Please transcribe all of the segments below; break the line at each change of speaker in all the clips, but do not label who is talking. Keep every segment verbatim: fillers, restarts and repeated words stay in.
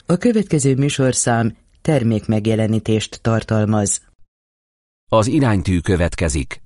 A következő műsorszám termékmegjelenítést tartalmaz.
Az iránytű következik.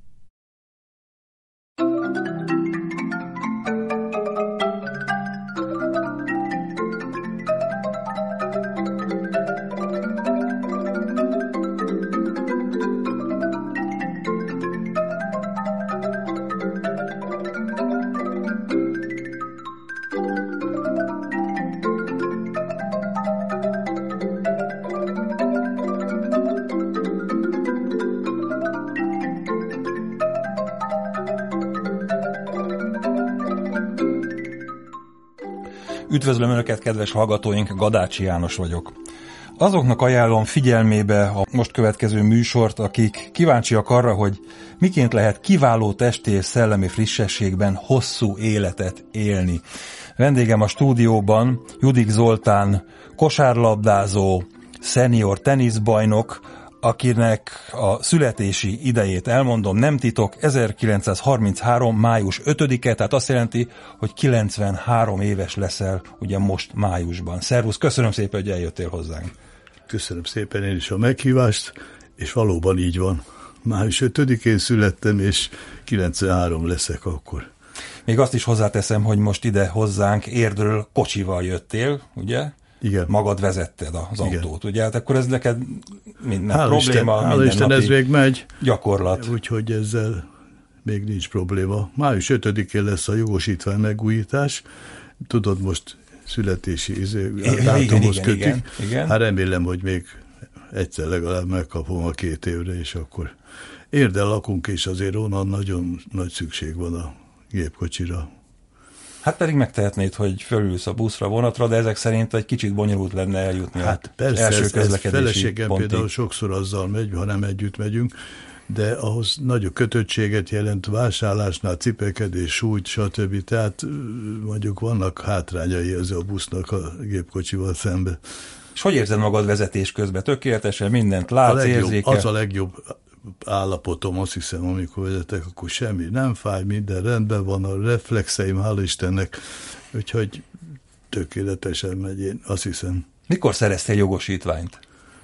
Üdvözlöm Önöket, kedves hallgatóink, Gadácsi János vagyok. Azoknak ajánlom figyelmébe a most következő műsort, akik kíváncsiak arra, hogy miként lehet kiváló testi és szellemi frissességben hosszú életet élni. Vendégem a stúdióban Judik Zoltán, kosárlabdázó, szenior teniszbajnok, akinek a születési idejét elmondom, nem titok, ezerkilencszázharminchárom. május ötödike, tehát azt jelenti, hogy kilencvenhárom éves leszel ugye most májusban. Szervusz, köszönöm szépen, hogy eljöttél hozzánk.
Köszönöm szépen én is a meghívást, és valóban így van. május ötödikén születtem, és kilencvenhárom leszek akkor.
Még azt is hozzáteszem, hogy most ide hozzánk Érdről kocsival jöttél, ugye?
Igen.
Magad vezetted az
Igen.
autót, ugye? Hát akkor ez neked minden
hál'
probléma,
Isten,
minden
hál' Isten, ez még megy.
Gyakorlat.
Úgyhogy ezzel még nincs probléma. május ötödikén lesz a jogosítvány megújítás. Tudod, most születési izé, dátumhoz kötünk.
Igen, igen.
Hát remélem, hogy még egyszer legalább megkapom a két évre, és akkor Érden lakunk, és azért onnan nagyon nagy szükség van a gépkocsira.
Hát pedig megtehetnéd, hogy fölülsz a buszra, vonatra, de ezek szerint egy kicsit bonyolult lenne eljutni
hát
az
persze,
első
ez,
közlekedési
ez feleségem
pontig.
például sokszor azzal megy, ha nem együtt megyünk, de ahhoz nagyobb kötöttséget jelent vásárlásnál, cipekedés, súlyt, stb. Tehát mondjuk vannak hátrányai az a busznak a gépkocsival szembe.
És hogy érzed magad vezetés közben? Tökéletesen mindent látsz, érzékel?
Az a legjobb állapotom, azt hiszem, amikor vezetek, akkor semmi nem fáj, minden rendben van, a reflexeim, hála Istennek, úgyhogy tökéletesen megy, én azt hiszem.
Mikor szereztél jogosítványt?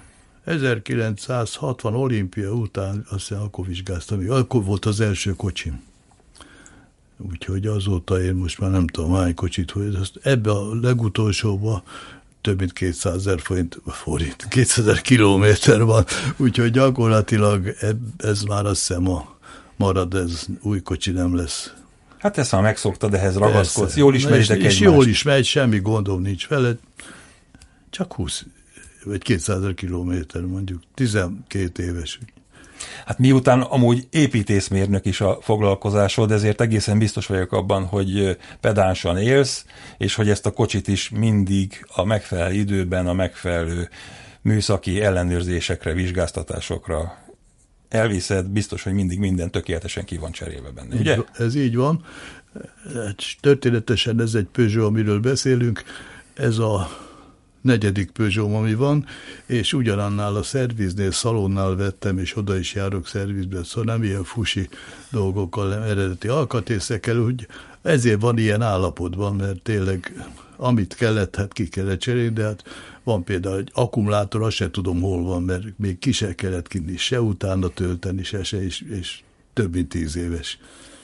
ezerkilencszázhatvan olimpia után, azt hiszem, akkor vizsgáztam, akkor volt az első kocsim. Úgyhogy azóta én most már nem tudom, hány kocsit, hogy ebbe a legutolsóba több mint kétszázezer forint, forint, kétszázezer kilométer van, úgyhogy gyakorlatilag ez már azt hiszem a marad, ez új kocsi nem lesz.
Hát ezt már megszoktad, ehhez ragaszkodsz,
Persze.
jól ismeritek
és,
egymást.
És jól is megy, semmi gondom nincs vele, csak húsz vagy kétszázezer kilométer, mondjuk tizenkét éves.
Hát miután amúgy építészmérnök is a foglalkozásod, ezért egészen biztos vagyok abban, hogy pedánsan élsz, és hogy ezt a kocsit is mindig a megfelelő időben, a megfelelő műszaki ellenőrzésekre, vizsgáztatásokra elviszed, biztos, hogy mindig minden tökéletesen ki van cserélve benne, ugye?
Ez így van. Történetesen ez egy Peugeot, amiről beszélünk, ez a negyedik Peugeot, ami van, és ugyanannál a szerviznél, szalonnál vettem, és oda is járok szervizbe, szóval nem ilyen fusi dolgokkal, nem eredeti alkatrészekkel, úgy ezért van ilyen állapotban, mert tényleg amit kellett, hát ki kellett cserélni, de hát van például egy akkumulátor, azt se tudom hol van, mert még ki se kellett kinni, se utána tölteni, se se, és, és több mint tíz éves.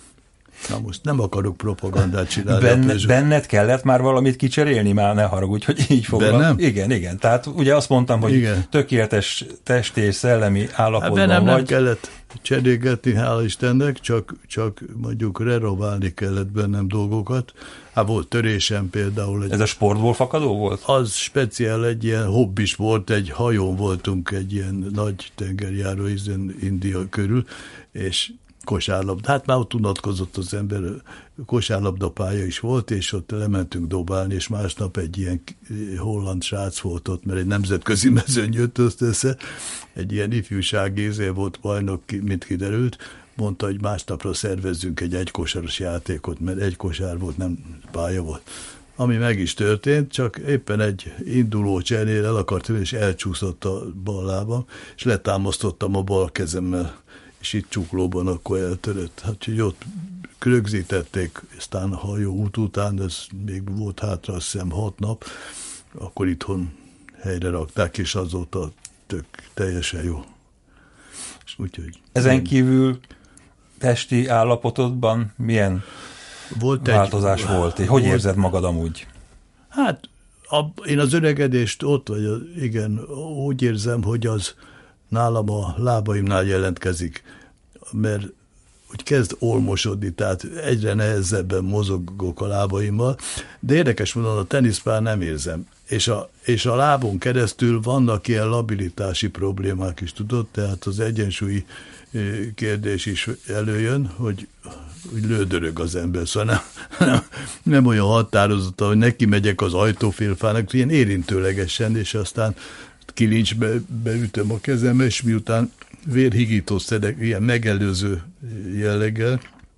Na most nem akarok propagandát csinálni.
Benne, benned kellett már valamit kicserélni? Már ne haragudj, hogy így foglal.
Bennem?
Igen, igen. Tehát ugye azt mondtam, hogy igen, tökéletes testi és szellemi állapotban hát
bennem
vagy.
Nem kellett cserélgetni, hála Istennek, csak, csak mondjuk renoválni kellett bennem dolgokat. Hát volt törésem például. Egy,
Ez a sportból fakadó volt?
Az speciál egy ilyen hobbis volt, egy hajón voltunk, egy ilyen nagy tengerjáró ízen India körül, és kosárlabda. Hát már ott unatkozott az ember, kosárlabdapálya is volt, és ott lementünk dobálni, és másnap egy ilyen holland srác volt ott, mert egy nemzetközi mezőny jött össze, egy ilyen ifjúsági izé volt bajnok, mint kiderült, mondta, hogy másnapra szervezzünk egy egykosaros játékot, mert egy kosár volt, nem pálya volt. Ami meg is történt, csak éppen egy induló csernél el akart, és elcsúszott a bal lábam, és letámasztottam a bal kezemmel, és itt csuklóban akkor eltörött. Hát, hogy ott rögzítették, aztán a hajó út után, ez még volt hátra, azt hiszem hat nap, akkor itthon helyre rakták, és azóta tök teljesen jó. Úgyhogy
ezen
én...
kívül testi állapotodban milyen
volt
változás
egy,
volt? Hogy
volt,
érzed magad amúgy?
Hát a, én az öregedést ott, vagy az, igen, úgy érzem, hogy az nálam a lábaimnál jelentkezik, mert úgy kezd olmosodni, tehát egyre nehezebben mozogok a lábaimmal, de érdekes módon a teniszpár nem érzem. És a, és a lábon keresztül vannak ilyen labilitási problémák is, tudod, tehát az egyensúlyi kérdés is előjön, hogy úgy lődörög az ember, szóval nem, nem, nem olyan határozott, hogy neki megyek az ajtófélfának, ilyen érintőlegesen, és aztán kilincsbe beütöm a kezem, és miután vérhigítót szedek, ilyen megelőző jelleggel,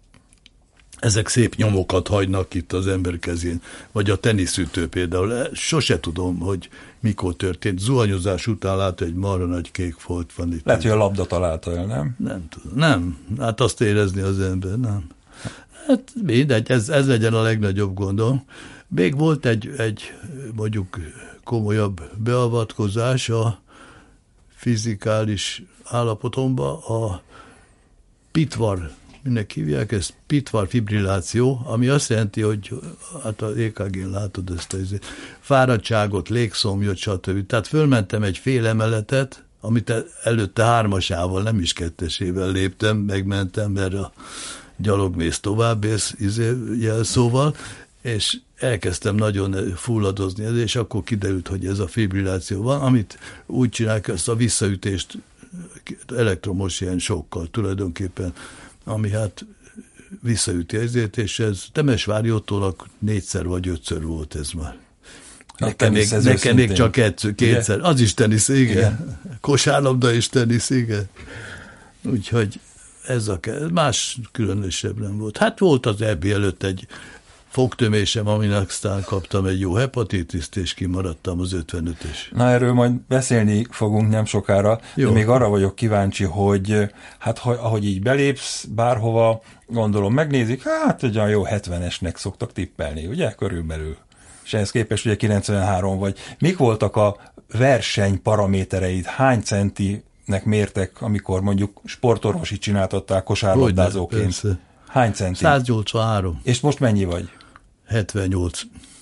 ezek szép nyomokat hagynak itt az ember kezén, vagy a teniszütő például. Sose tudom, hogy mikor történt. Zuhanyozás után lát, egy marha nagy kék folt van itt.
Lehet, hogy a labda találta el, nem?
Nem tudom. Nem. Hát azt érezni az ember, nem. Hát mindegy, ez, ez legyen a legnagyobb gondom. Még volt egy, egy mondjuk komolyabb beavatkozás a fizikális állapotomba, a pitvar, minek hívják ezt, pitvar fibrilláció, ami azt jelenti, hogy hát az é ká gén látod ezt a fáradtságot, légszomjot, stb. Tehát fölmentem egy fél emeletet, amit előtte hármasával, nem is kettesével léptem, megmentem, mert a gyalogmész tovább, és jelszóval, és elkezdtem nagyon fulladozni, és akkor kiderült, hogy ez a fibrilláció van, amit úgy csinálják, ezt a visszaütést elektromos ilyen sokkal tulajdonképpen, ami hát visszaüti ezért, és ez Temesvári Ottónak négyszer vagy ötször volt ez már. Nekem, még, nekem még csak egyszer, kétszer. Igen? Az is tenisz, igen. igen. Kosárlabda és tenisz, igen. Úgyhogy ez a más különösebb nem volt. Hát volt az é bé előtt egy fogtömésem, aminek aztán kaptam egy jó hepatitiszt, és kimaradtam az ötvenötös.
Na, erről majd beszélni fogunk nem sokára, jó. De még arra vagyok kíváncsi, hogy hát ahogy így belépsz bárhova, gondolom megnézik, hát olyan jó hetvenesnek szoktak tippelni, ugye, körülbelül. És ehhez képest ugye kilencvenhárom vagy. Mik voltak a verseny paramétereid? Hány centinek mértek, amikor mondjuk sportorvosit csináltattál kosárlabdázóként? Hány centi?
száznyolcvanhárom.
És most mennyi vagy?
hetvennyolc.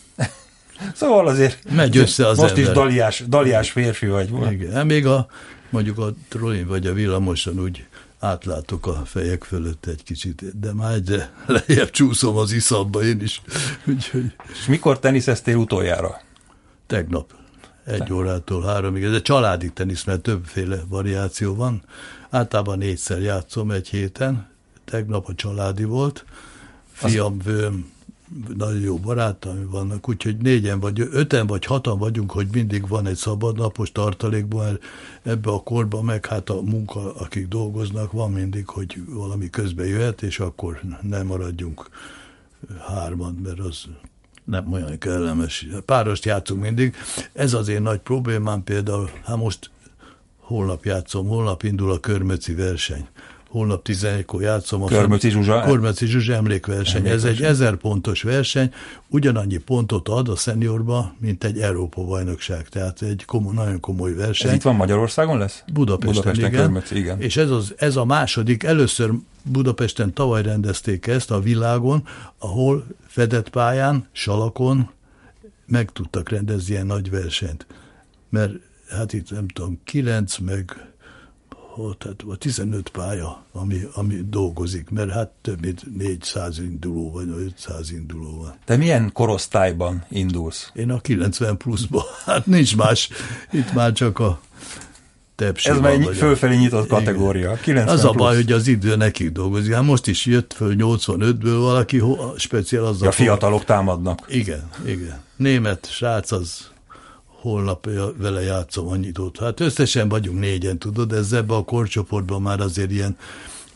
Szóval azért
megy össze az
most
ember.
Is daliás, daliás férfi vagy.
Igen, még a, mondjuk a trollin vagy a villamoson úgy átlátok a fejek fölött egy kicsit, de már egyre lejjebb csúszom az iszapba én is. Úgyhogy...
És mikor teniszeztél utoljára?
Tegnap. Egy Te. órától háromig. Ez egy családi tenisz, mert többféle variáció van. Általában négyszer játszom egy héten. Tegnap a családi volt. Fiam, vőm, nagyon jó barátaim vannak, úgyhogy négyen vagy öten vagy hatan vagyunk, hogy mindig van egy szabadnapos tartalékban, mert ebbe a korban meg hát a munka, akik dolgoznak, van mindig, hogy valami közbe jöhet, és akkor nem maradjunk hárman, mert az nem olyan kellemes. Párost játszunk mindig. Ez az én nagy problémám például, hát most holnap játszom, holnap indul a körmöci verseny. Holnap tizenegykor játszom a
Körmöci Zsuzsa,
Körmöci Zsuzsa emlékverseny. emlékverseny. Ez egy ezer pontos verseny, ugyanannyi pontot ad a szeniorba, mint egy Európa-bajnokság, tehát egy komoly, nagyon komoly verseny.
Ez itt van Magyarországon lesz?
Budapesten,
Budapesten
igen.
Körmöci, igen.
És ez, az, ez a második, először Budapesten tavaly rendezték ezt a világon, ahol fedett pályán, salakon meg tudtak rendezni ilyen nagy versenyt. Mert hát itt nem tudom, kilenc meg tehát a tizenöt pálya, ami, ami dolgozik, mert hát több mint négyszáz induló vagy ötszáz induló van.
Te milyen korosztályban indulsz?
Én a kilencven pluszban, hát nincs más, itt már csak a tepsi.
Ez már egy fölfelé nyitott kategória.
Az a baj, hogy az idő nekik dolgozik. Hát most is jött föl nyolcvanötből valaki, speciál azzal.
A fiatalok támadnak.
Igen, igen. Német srác az holnap vele játszom annyit ott. Hát összesen vagyunk négyen, tudod, ez ebben a korcsoportban már azért ilyen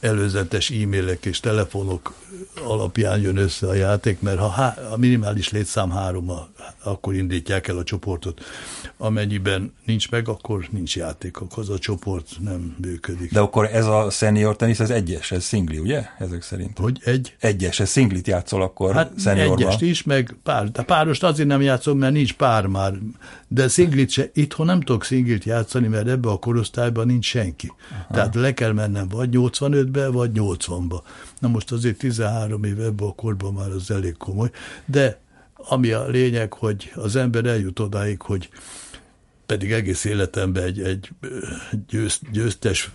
előzetes e-mailek és telefonok alapján jön össze a játék, mert ha há, a minimális létszám három, akkor indítják el a csoportot. Amennyiben nincs meg, akkor nincs játék, akkor az a csoport nem működik.
De akkor ez a senior tenisz, ez egyes, ez szingli, ugye? Ezek szerint.
Hogy egy?
Egyes, ez szinglit játszol akkor
hát
szeniorban.
Egyest is, meg pár. De párost azért nem játszom, mert nincs pár már. De szinglit se, itthon nem tudok szinglit játszani, mert ebbe a korosztályban nincs senki. Aha. Tehát le kell mennem vagy nyolcvanötbe, vagy nyolcvanba. Na most azért tizenhárom év ebbe a korban már az elég komoly. De ami a lényeg, hogy az ember eljut odáig, hogy pedig egész életemben egy, egy győzt, győztes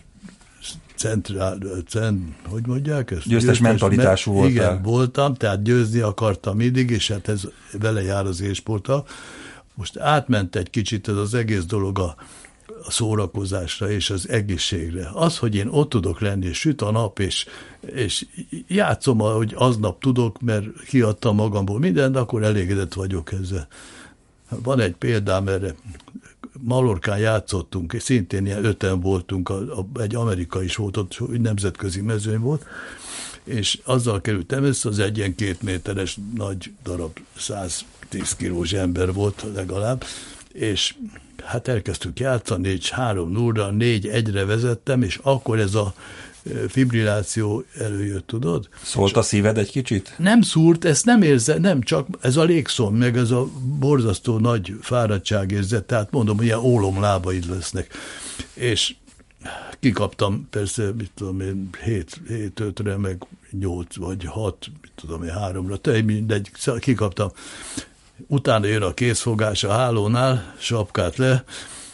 centrál, cent, hogy mondják ezt?
Győztes, győztes mentalitású voltál.
Igen, voltam, tehát győzni akartam mindig, és hát ez vele jár az élsporttal. Most átment egy kicsit ez az egész dolog a, a szórakozásra és az egészségre. Az, hogy én ott tudok lenni, és süt a nap, és, és játszom, ahogy aznap tudok, mert kiadtam magamból mindent, akkor elégedett vagyok ezzel. Van egy példám erre. Mallorcán játszottunk, és szintén ilyen öten voltunk, a, a, egy amerikai is volt, ott nemzetközi mezőny volt, és azzal kerültem össze, az egy ilyen két méteres nagy darab, száztíz kilós ember volt legalább, és hát elkezdtük játszani, és három nulla, négy egyre vezettem, és akkor ez a fibrilláció előjött, tudod?
Szólt a szíved egy kicsit?
Nem szúrt, ezt nem érzem, nem csak ez a légszom, meg ez a borzasztó nagy fáradtságérzet, tehát mondom, ilyen ólomlábaid lesznek. És kikaptam persze, mit tudom én, hét ötre, meg nyolc vagy hat, mit tudom én, háromra, te mindegy, kikaptam. Utána jön a kézfogás a hálónál, sapkát le,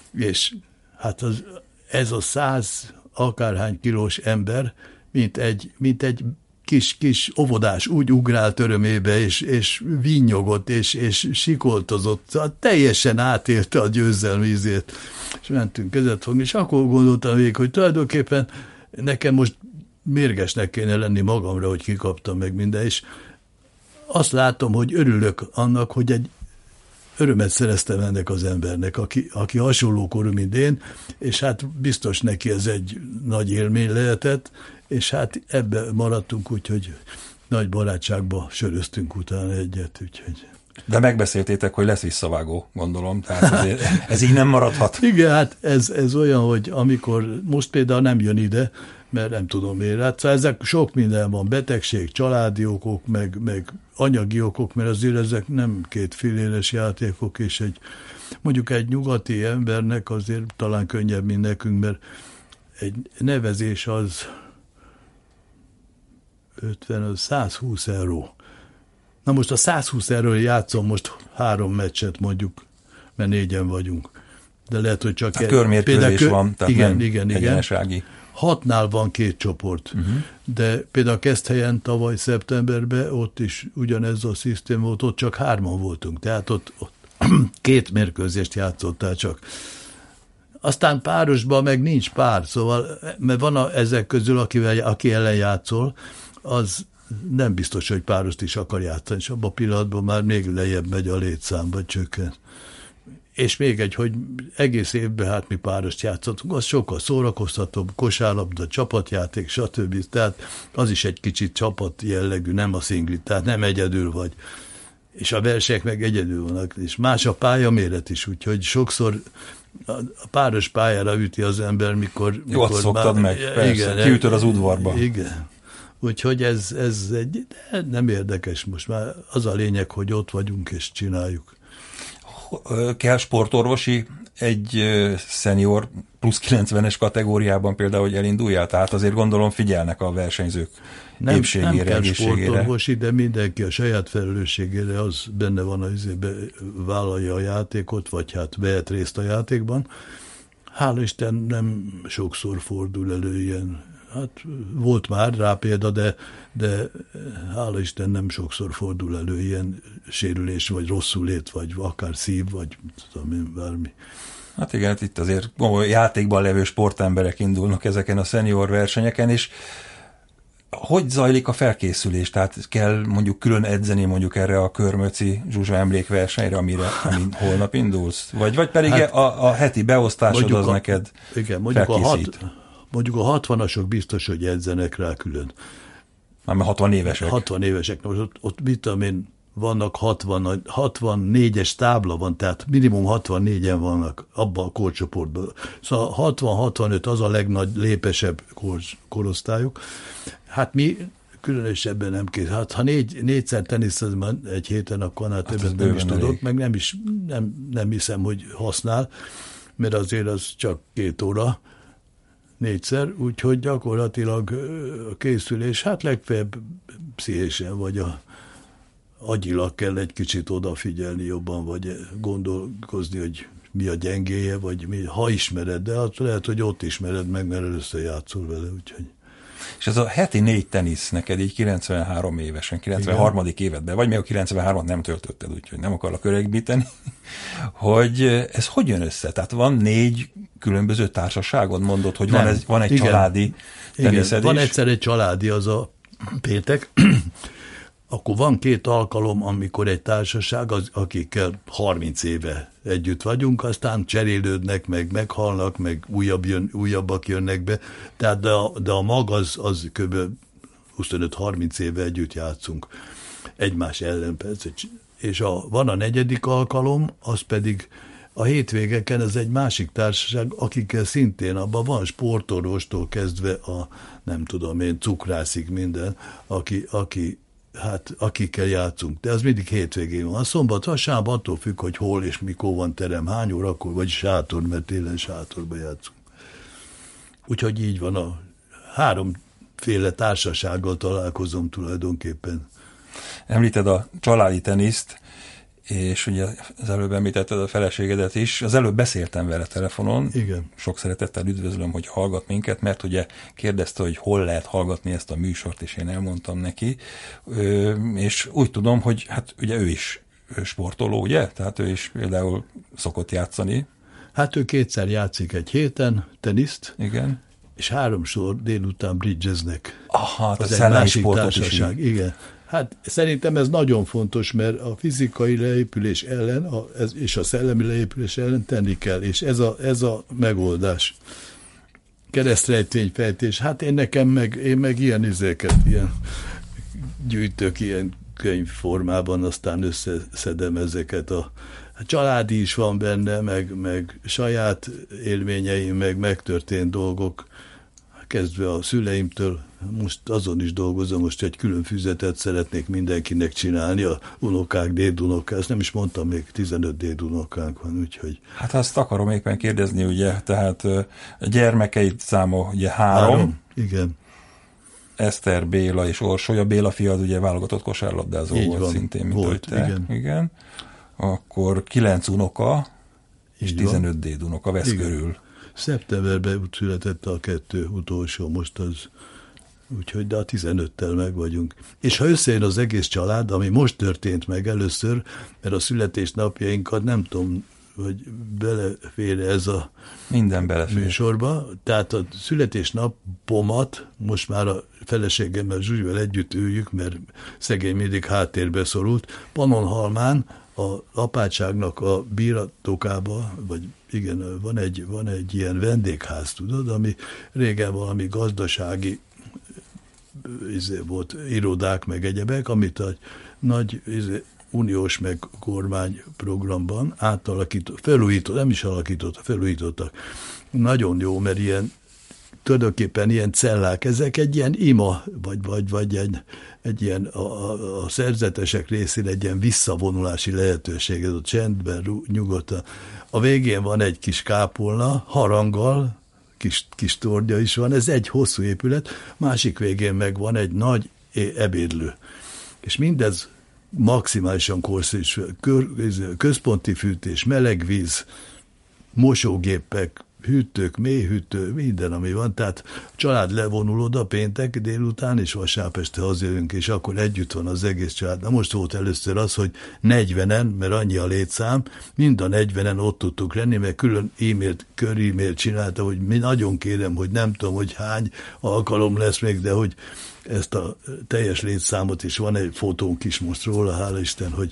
és hát az, ez a száz akárhány kilós ember, mint egy, mint egy kis-kis óvodás úgy ugrált örömébe, és, és vinnyogott, és, és sikoltozott, szóval teljesen átélte a győzelmi ízét. És mentünk kezet fogni, és akkor gondoltam végig, hogy tulajdonképpen nekem most mérgesnek kéne lenni magamra, hogy kikaptam meg minden, és azt látom, hogy örülök annak, hogy egy örömet szereztem ennek az embernek, aki, aki hasonló korú, mint én, és hát biztos neki ez egy nagy élmény lehetett, és hát ebbe maradtunk, úgyhogy nagy barátságba söröztünk utána egyet, úgyhogy...
De megbeszéltétek, hogy lesz visszavágó, gondolom, tehát azért ez így nem maradhat.
Igen, hát ez, ez olyan, hogy amikor most például nem jön ide, mert nem tudom miért. Hát szóval ezek sok minden van, betegség, családi okok, meg, meg anyagi okok, mert azért ezek nem két filéres játékok, és egy, mondjuk egy nyugati embernek azért talán könnyebb, mint nekünk, mert egy nevezés az ötven, százhúsz euró. Na most a százhúsz euróra játszom most három meccset mondjuk, mert négyen vagyunk. De lehet, hogy csak...
egy körmérkőzés kö... van, tehát
igen,
nem
igen,
egyenesági.
Hatnál van két csoport, uh-huh. de például Keszthelyen tavaly szeptemberben ott is ugyanez a szisztém volt, ott csak hárman voltunk, tehát ott, ott két mérkőzést játszottál csak. Aztán párosban meg nincs pár, szóval, mert van a, ezek közül, akivel, aki ellen játszol, az nem biztos, hogy párost is akar játszani, és abban a pillanatban már még lejjebb megy a létszám, vagy csökken. És még egy, hogy egész évben hát mi párost játszottunk, az sokkal szórakoztatóbb, kosárlabda, csapatjáték, stb. Tehát az is egy kicsit csapat jellegű, nem a szingli, tehát nem egyedül vagy. És a versenyek meg egyedül vannak, és más a pályaméret is, úgyhogy sokszor a páros pályára üti az ember, mikor...
Jó, azt szoktad már, meg, persze, igen, kiütöd az udvarba.
Igen. Úgyhogy ez, ez egy, nem érdekes most már. Az a lényeg, hogy ott vagyunk és csináljuk.
Kell sportorvosi egy szenior plusz kilencvenes kategóriában például, hogy elinduljál? Tehát azért gondolom figyelnek a versenyzők
nem,
épségére,
nem kell
egészségére.
sportorvosi, de mindenki a saját felelősségére az benne van, hogy vállalja a játékot, vagy hát vehet részt a játékban. Hála Isten nem sokszor fordul elő ilyen. Hát volt már rá példa, de, de hála Isten nem sokszor fordul elő ilyen sérülés, vagy rosszulét, vagy akár szív, vagy tudom én, bármi.
Hát igen, itt azért játékban levő sportemberek indulnak ezeken a szenior versenyeken, és hogy zajlik a felkészülés? Tehát kell mondjuk külön edzeni mondjuk erre a Körmöci Zsuzsa emlékversenyre, amire amin holnap indulsz? Vagy, vagy pedig hát, a, a heti beosztásod az a, neked
igen, mondjuk
felkészít?
A hat, mondjuk a hatvanasok biztos, hogy edzenek rá külön.
Már hatvan évesek.
hatvan évesek. Most ott, ott mit tudom én, vannak hatvan, hatvannégyes tábla van, tehát minimum hatvannégyen vannak abban a korcsoportban. Szóval hatvan-hatvanöt az a legnagy, lépesebb kor, korosztályuk. Hát mi különösebben nem kész. Hát ha négy, négyszer teniszezem egy héten, akkor hát többet nem is tudok, elég. Meg nem is nem, nem hiszem, hogy használ, mert azért az csak két óra, négyszer, úgyhogy gyakorlatilag a készülés, hát legfeljebb pszichésen, vagy a agyilag kell egy kicsit odafigyelni jobban, vagy gondolkozni, hogy mi a gyengéje, vagy mi, ha ismered, de hát lehet, hogy ott ismered meg, mert először játszol vele, úgyhogy.
És ez a heti négy tenisz neked így kilencvenhárom évesen, kilencvenharmadik évedben, vagy még a kilencvenhármat nem töltötted, úgyhogy nem akarlak öregbíteni, hogy ez hogy jön össze? Tehát van négy különböző társaságon, mondod, hogy van, ez, van egy igen. családi teniszedés?
Igen, van egyszer egy családi, az a péntek, akkor van két alkalom, amikor egy társaság, az, akikkel harminc éve együtt vagyunk, aztán cserélődnek, meg meghalnak, meg újabb jön, újabbak jönnek be, tehát de a, de a mag az, az kb. huszonöt-harminc éve együtt játszunk egymás ellen persze. És a, van a negyedik alkalom, az pedig a hétvégeken, ez egy másik társaság, akikkel szintén abban van sportorvostól kezdve a, nem tudom én, cukrászig minden, aki, aki hát akikkel játszunk, de az mindig hétvégén van. A szombat, vasárnap attól függ, hogy hol és mikor van terem, hány órakor, vagy sátor, mert télen sátorba játszunk. Úgyhogy így van, a háromféle társasággal találkozom tulajdonképpen.
Említed a családi teniszt, és ugye az előbb említetted a feleségedet is. Az előbb beszéltem vele telefonon.
Igen.
Sok szeretettel üdvözlöm, hogy hallgat minket, mert ugye kérdezte, hogy hol lehet hallgatni ezt a műsort, és én elmondtam neki. Ö, és úgy tudom, hogy hát ugye ő is sportoló, ugye? Tehát ő is például szokott játszani.
Hát ő kétszer játszik egy héten teniszt.
Igen.
És háromszor délután bridgeznek.
Aha, az egy másik társaság.
Igen. Hát szerintem ez nagyon fontos, mert a fizikai leépülés ellen a, ez, és a szellemi leépülés ellen tenni kell, és ez a, ez a megoldás. Keresztrejtvényfejtés. Hát én nekem meg, én meg ilyen izéket, ilyen gyűjtök ilyen könyvformában, aztán összeszedem ezeket a, a családi is van benne, meg, meg saját élményeim, meg megtörtént dolgok, kezdve a szüleimtől, most azon is dolgozom, most egy külön füzetet szeretnék mindenkinek csinálni, a unokák, dédunokák, ezt nem is mondtam, még tizenöt dédunokánk van, úgyhogy...
Hát azt akarom éppen kérdezni, ugye, tehát a gyermekeid száma ugye három. három?
Igen.
Eszter, Béla és Orsolya. Béla fiad ugye válogatott kosárlabdázó
így
volt
van,
szintén, mint
volt,
hogy te.
Igen.
igen. Akkor kilenc unoka, és tizenöt dédunoka vesz
igen.
körül.
Szeptemberben született a kettő utolsó, most az, úgyhogy de a tizenöttel meg vagyunk. És ha összejön az egész család, ami most történt meg először, mert a születésnapjainkat nem tudom, hogy belefér ez a
minden belefér
műsorba, tehát a születésnapomat most már a feleségemmel, Zsuzsival együtt üljük, mert szegény mindig háttérbe szorult, Pannonhalmán a apátságnak a birtokába, vagy igen, van egy, van egy ilyen vendégház, tudod, ami régen valami gazdasági izé, volt, irodák, meg egyebek, amit a nagy izé, uniós meg kormány programban átalakított, felújított, nem is alakított, felújítottak. Nagyon jó, mert ilyen tulajdonképpen ilyen cellák, ezek egy ilyen ima, vagy, vagy, vagy egy, egy ilyen a, a, a szerzetesek részén egy ilyen visszavonulási lehetőség, ez a csendben, nyugodtan. A végén van egy kis kápolna, haranggal, kis, kis tornya is van, ez egy hosszú épület, másik végén meg van egy nagy ebédlő. És mindez maximálisan korszerűs, központi fűtés, meleg víz, mosógépek, hűtők, mélyhűtő, minden, ami van, tehát a család levonul oda péntek délután, és vasárnap este hazajövünk, és akkor együtt van az egész család. Na most volt először az, hogy negyvenen, mert annyi a létszám, mind a negyvenen ott tudtuk lenni, mert külön e-mailt, kör e-mailt csinálta, hogy mi nagyon kérem, hogy nem tudom, hogy hány alkalom lesz még, de hogy ezt a teljes létszámot, és van egy fotónk is most róla, hála Isten, hogy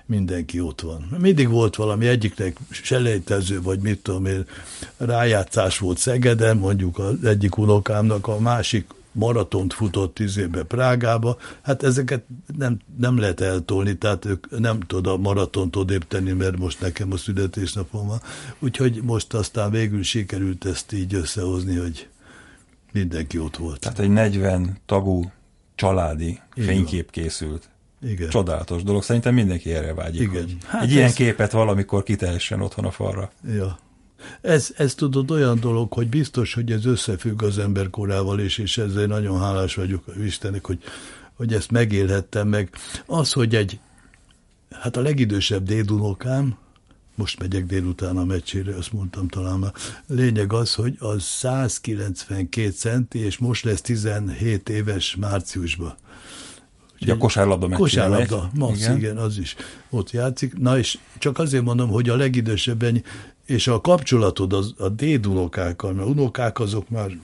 mindenki ott van. Mindig volt valami, egyiknek selejtező, vagy mit tudom én, rájátszás volt Szegeden, mondjuk az egyik unokámnak, a másik maratont futott izébe Prágába, hát ezeket nem, nem lehet eltolni, tehát ők nem tud a maratont odébb tenni, mert most nekem a születésnapom van. Úgyhogy most aztán végül sikerült ezt így összehozni, hogy mindenki ott volt.
Tehát egy negyven tagú családi igen. fénykép készült.
Igen.
Csodálatos dolog. Szerintem mindenki erre vágyik,
igen.
hogy
hát
egy
ez...
ilyen képet valamikor kitehessen otthon a falra.
Ja. Ez, ez tudod olyan dolog, hogy biztos, hogy ez összefügg az ember korával, és, és ezzel nagyon hálás vagyok Istennek, hogy, hogy ezt megélhettem meg. Az, hogy egy, hát a legidősebb dédunokám, most megyek délután a meccsére, azt mondtam talán már, lényeg az, hogy az száz kilencvenkét centi, és most lesz tizenhét éves márciusban.
Ugye a kosárlabda meccsére
Kosárlabda, Max, igen. igen, az is ott játszik. Na és csak azért mondom, hogy a legidősebben, és a kapcsolatod az, a dédunokákkal, mert unokák azok már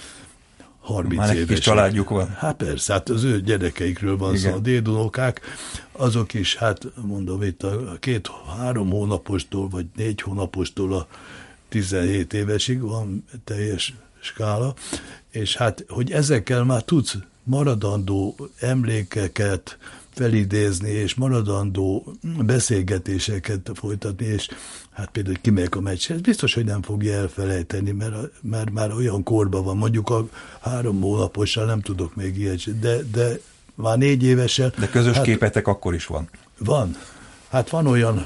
harminc
már
évesek.
Már kis családjuk van.
Hát persze, hát az ő gyerekeikről van szó. A dédunokák, azok is, hát mondom itt a két-három hónapostól, vagy négy hónapostól a tizenhét évesig van teljes skála, és hát, hogy ezekkel már tudsz maradandó emlékeket felidézni, és maradandó beszélgetéseket folytatni, és hát például, hogy kimegyek a meccshez, biztos, hogy nem fogja elfelejteni, mert, mert már olyan korban van, mondjuk a három hónapossal nem tudok még ilyet, de, de már négy évesen...
De közös
hát,
képetek akkor is van.
Van. Hát van olyan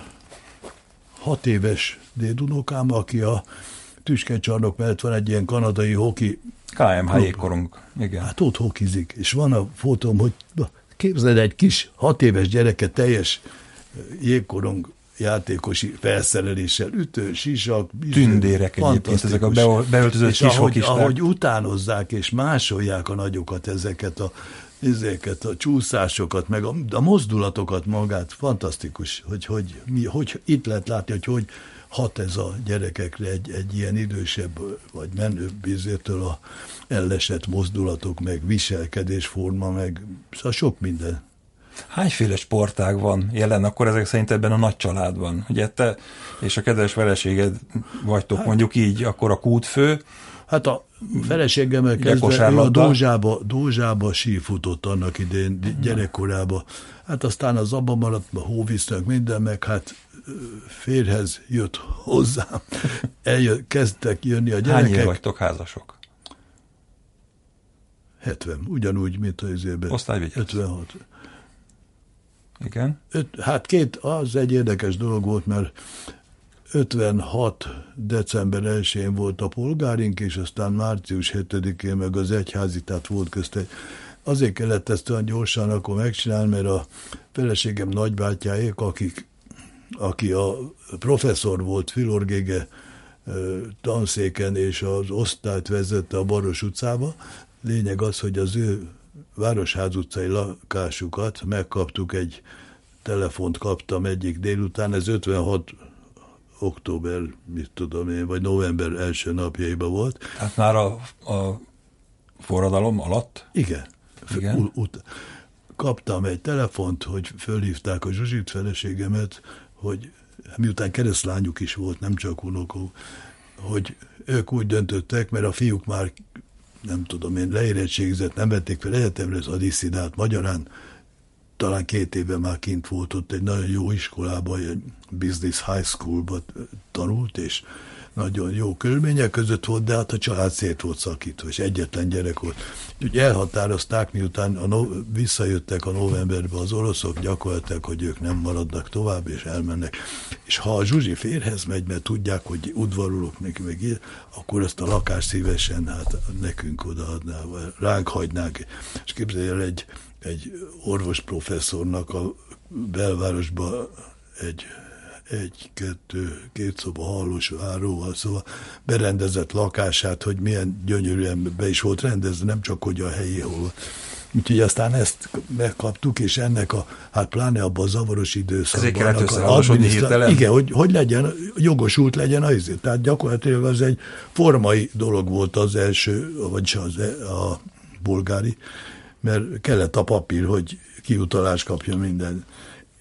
hat éves dédunokám, aki a Tüskencsarnok mellett van egy ilyen kanadai hoki
ká em há jégkorong. Igen.
Hát ott hokizik, és van a fotóm, hogy képzeld egy kis hat éves gyereket teljes jégkorong játékosi felszereléssel, ütő, sisak,
tündérek egyébként, ezek a beöltözött kis
ahogy,
hokisták.
ahogy utánozzák és másolják a nagyokat, ezeket a, ezeket a csúszásokat, meg a, a mozdulatokat magát, fantasztikus, hogy, hogy, mi, hogy itt lehet látni, hogy hogy hat ez a gyerekekre egy, egy ilyen idősebb vagy menőbb ízétől a ellesett mozdulatok, meg viselkedésforma, meg szóval sok minden.
Hányféle sportág van jelen akkor ezek szerint ebben a nagy családban? Ugye te és a kedves feleséged vagytok hát, mondjuk így, akkor a kútfő.
Hát a feleségemmel kezdve ő a Dózsába, Dózsába sífutott annak idején gyerekkorában. Hát aztán az abban maradt, a hóvisznek minden, meg hát férhez jött hozzám. Eljött, kezdtek jönni a gyerekek.
Hány év vagytok házasok?
hetven, ugyanúgy, mint az évben.
Osztályvigyázz.
ötvenhat.
Igen.
Öt, hát két, az egy érdekes dolog volt, mert ötvenhat december elsején volt a polgárink, és aztán március hetedikén meg az egyházi, tehát volt közt egy. Azért kellett ezt olyan gyorsan akkor megcsinálni, mert a feleségem nagybátyjáék, akik, aki a professzor volt Fülor Gége tanszéken, és az osztályt vezette a Baros utcába, lényeg az, hogy az ő Városház utcai lakásukat megkaptuk, egy telefont kaptam egyik délután, ez ötvenhat október, mit tudom én, vagy november első napjaiban volt.
Hát már a, a forradalom alatt?
Igen.
Igen.
U- ut- kaptam egy telefont, hogy fölhívták a Zsuzsit, feleségemet, hogy miután keresztlányuk is volt, nem csak unokó, hogy ők úgy döntöttek, mert a fiúk már nem tudom én, leérettségizett, nem vették fel egyetemre az Adiszidát, magyarán talán két éve már kint volt ott egy nagyon jó iskolában, egy business high schoolban tanult, és nagyon jó körülmények között volt, de hát a család szét volt szakítva, és egyetlen gyerek volt. Úgy elhatározták, miután a no- visszajöttek a novemberben az oroszok, gyakorlatilag, hogy ők nem maradnak tovább, és elmennek. És ha a Zsuzsi férhez megy, mert tudják, hogy udvarolok neki, meg így, akkor ezt a lakást szívesen hát nekünk odaadná, vagy ránk hagynák. És képzelj el, egy, egy orvosprofesszornak a belvárosban egy egy, kettő, két szoba hallós váróval, szóval berendezett lakását, hogy milyen gyönyörűen be is volt rendezve, nem csak hogy a helyi hol. Úgyhogy aztán ezt megkaptuk, és ennek a, hát pláne abban a zavaros időszakban.
Ezért kellett összeházasodni hirtelen?
Igen, hogy, hogy legyen, jogosult legyen az izé. Tehát gyakorlatilag az egy formai dolog volt az első, vagyis az, a bolgári, mert kellett a papír, hogy kiutalás kapja minden.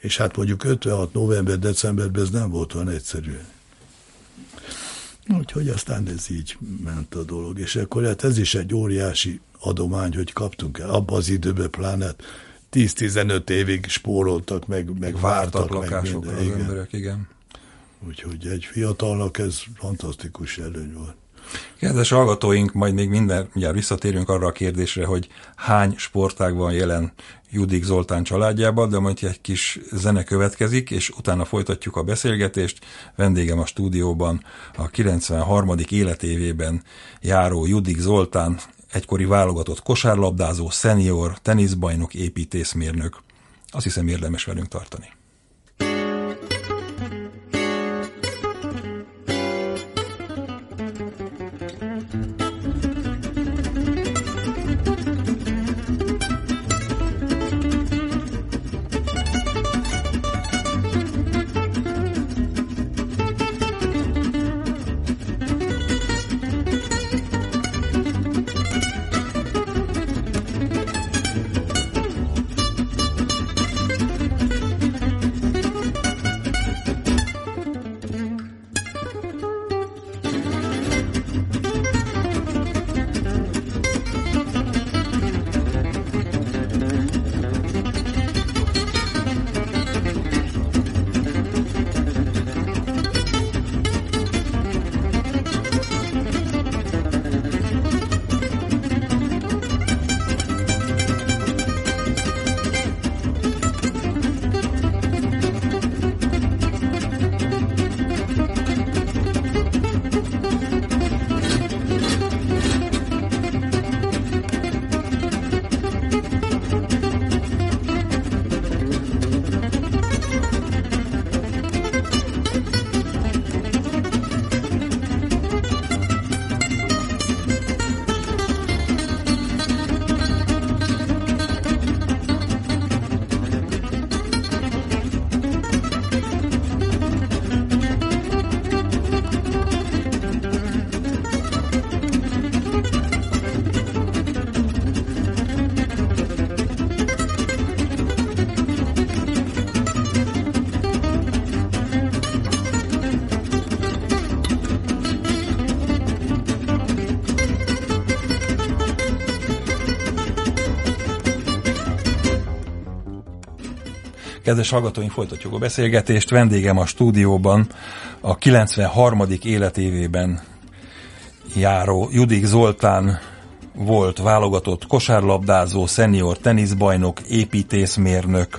És hát mondjuk ötvenhat november-decemberben ez nem volt olyan egyszerű. Úgyhogy aztán ez így ment a dolog. És akkor hát ez is egy óriási adomány, hogy kaptunk el. Abban az időben pláne tíz-tizenöt évig spóroltak, meg, meg vártak.
lakásokra
meg
az igen. emberek, igen.
Úgyhogy egy fiatalnak ez fantasztikus előny volt.
Kedves hallgatóink, majd még minden, mindjárt visszatérünk arra a kérdésre, hogy hány sportág van jelen Judik Zoltán családjában, de majd egy kis zene következik, és utána folytatjuk a beszélgetést. Vendégem a stúdióban a kilencvenharmadik életévében járó Judik Zoltán, egykori válogatott kosárlabdázó, szenior, teniszbajnok, építészmérnök. Azt hiszem érdemes velünk tartani. Kedves hallgatóink, folytatjuk a beszélgetést. Vendégem a stúdióban a kilencvenharmadik életévében járó Judik Zoltán, volt válogatott kosárlabdázó, szenior teniszbajnok, építészmérnök,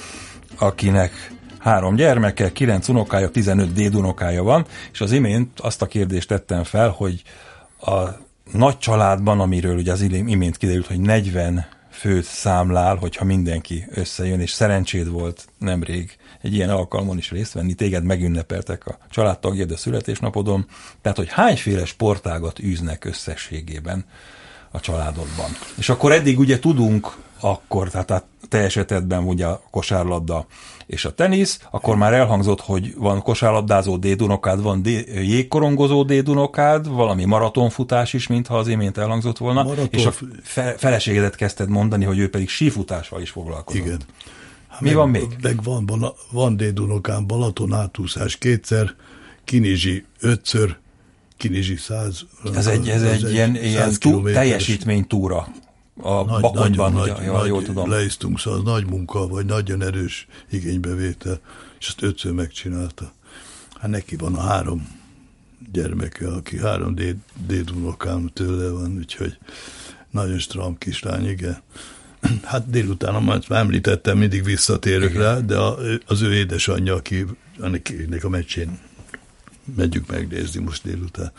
akinek három gyermeke, kilenc unokája, tizenöt dédunokája van, és az imént azt a kérdést tettem fel, hogy a nagy családban, amiről ugye az imént kiderült, hogy negyven főt számlál, hogyha mindenki összejön, és szerencséd volt nemrég egy ilyen alkalmon is részt venni, téged megünnepeltek a családtagjad a születésnapodon, tehát hogy hányféle sportágat űznek összességében a családodban. És akkor eddig ugye tudunk, akkor, tehát a te esetedben ugye a kosárlabda és a tenisz, akkor már elhangzott, hogy van kosárlabdázó dédunokád, van dé- jégkorongozó dédunokád, valami maratonfutás is, mintha az imént elhangzott volna, Maraton... és a fe- feleségedet kezdted mondani, hogy ő pedig sífutással is foglalkozott.
Igen.
Mi meg, van még?
Meg van, van dédunokám, Balaton átúszás kétszer, Kinizsi ötször, Kinizsi száz.
Ez egy, ez egy, egy ilyen, ilyen tú, teljesítménytúra. A
nagy,
Bakonyban,
nagy,
ugye,
nagy,
jól tudom.
Leiztunk, szóval nagy munka, vagy nagyon erős igénybevétel, és azt ötször megcsinálta. Hát neki van a három gyermeke, aki három déd, dédunokám tőle van, úgyhogy nagyon stram kislány, igen. Hát délután, amit már említettem, mindig visszatérök igen. rá, de a, az ő édesanyja, aki ennek a meccsén megyünk megnézni most délután.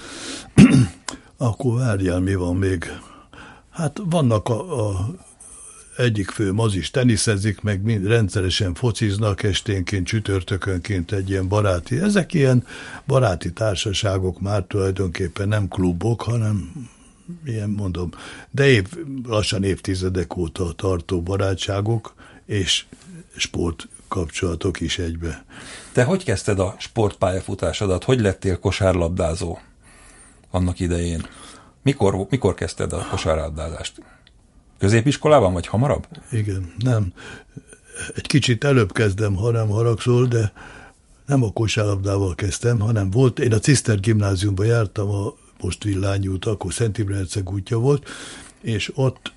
Akkor várjál, mi van még? Hát vannak a, a egyik főm, az is teniszezik, meg mind rendszeresen fociznak esténként, csütörtökönként egy ilyen baráti, ezek ilyen baráti társaságok már tulajdonképpen nem klubok, hanem ilyen mondom, de év, lassan évtizedek óta tartó barátságok és sportkapcsolatok is egybe.
Te hogy kezdted a sportpályafutásodat? Hogy lettél kosárlabdázó annak idején? Mikor, mikor kezdted a kosárlabdázást? Középiskolában, vagy hamarabb?
Igen, nem. egy kicsit előbb kezdem, ha nem haragszol, de nem a kosárlabdával kezdtem, hanem volt, én a Ciszter gimnáziumban jártam, a most Villányi út, akkor Szent Imre Herceg útja volt, és ott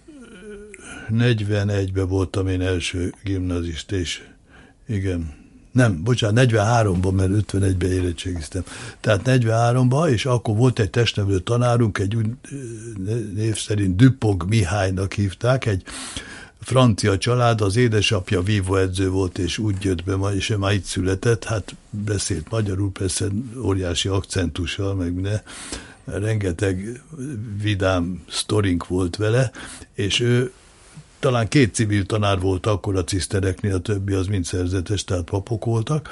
negyvenegyben voltam én első gimnazist, és igen, nem, bocsánat, negyvenháromban, mert ötvenegyben érettségiztem. Tehát negyvenháromban, és akkor volt egy testnevelő tanárunk, egy úgy név szerint Düppog Mihálynak hívták, egy francia család, az édesapja vívóedző volt, és úgy jött be, és ő már itt született, hát beszélt magyarul, persze óriási akcentussal, meg ne, rengeteg vidám sztorink volt vele, és ő talán két civil tanár volt akkor a cisztereknél, a többi az mind szerzetes, tehát papok voltak.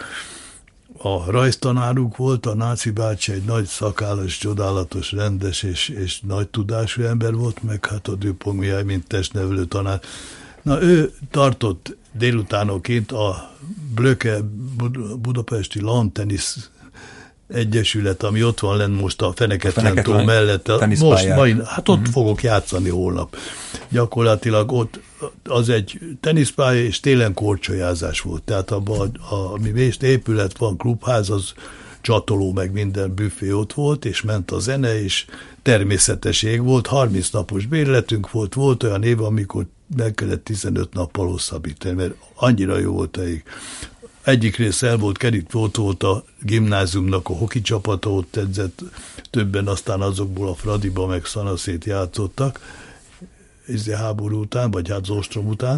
A rajztanárunk volt, a Náci bácsi egy nagy szakállas, csodálatos, rendes és, és nagy tudású ember volt, meg hát a Düppog Mihály, mint testnevelő tanár. Na, ő tartott délutánonként a Blöke Budapesti Lawn-tenisz Egyesület, ami ott van lenn most a Feneketlen tó mellett. Most, mai, hát ott uh-huh. fogok játszani holnap. Gyakorlatilag ott az egy teniszpálya, és télen korcsolyázás volt. Tehát abban, ami most épület van, klubház, az csatoló, meg minden büfé ott volt, és ment a zene, és természetesség volt, harminc napos bérletünk volt, volt olyan év, amikor meg kellett tizenöt nappal hosszabbítani, mert annyira jó volt a ég. Egyik rész el volt kerítve, ott volt a gimnáziumnak a hoki csapata, ott edzett, többen aztán azokból a Fradiba meg Szanaszét játszottak, ez a háború után, vagy hát az ostrom után,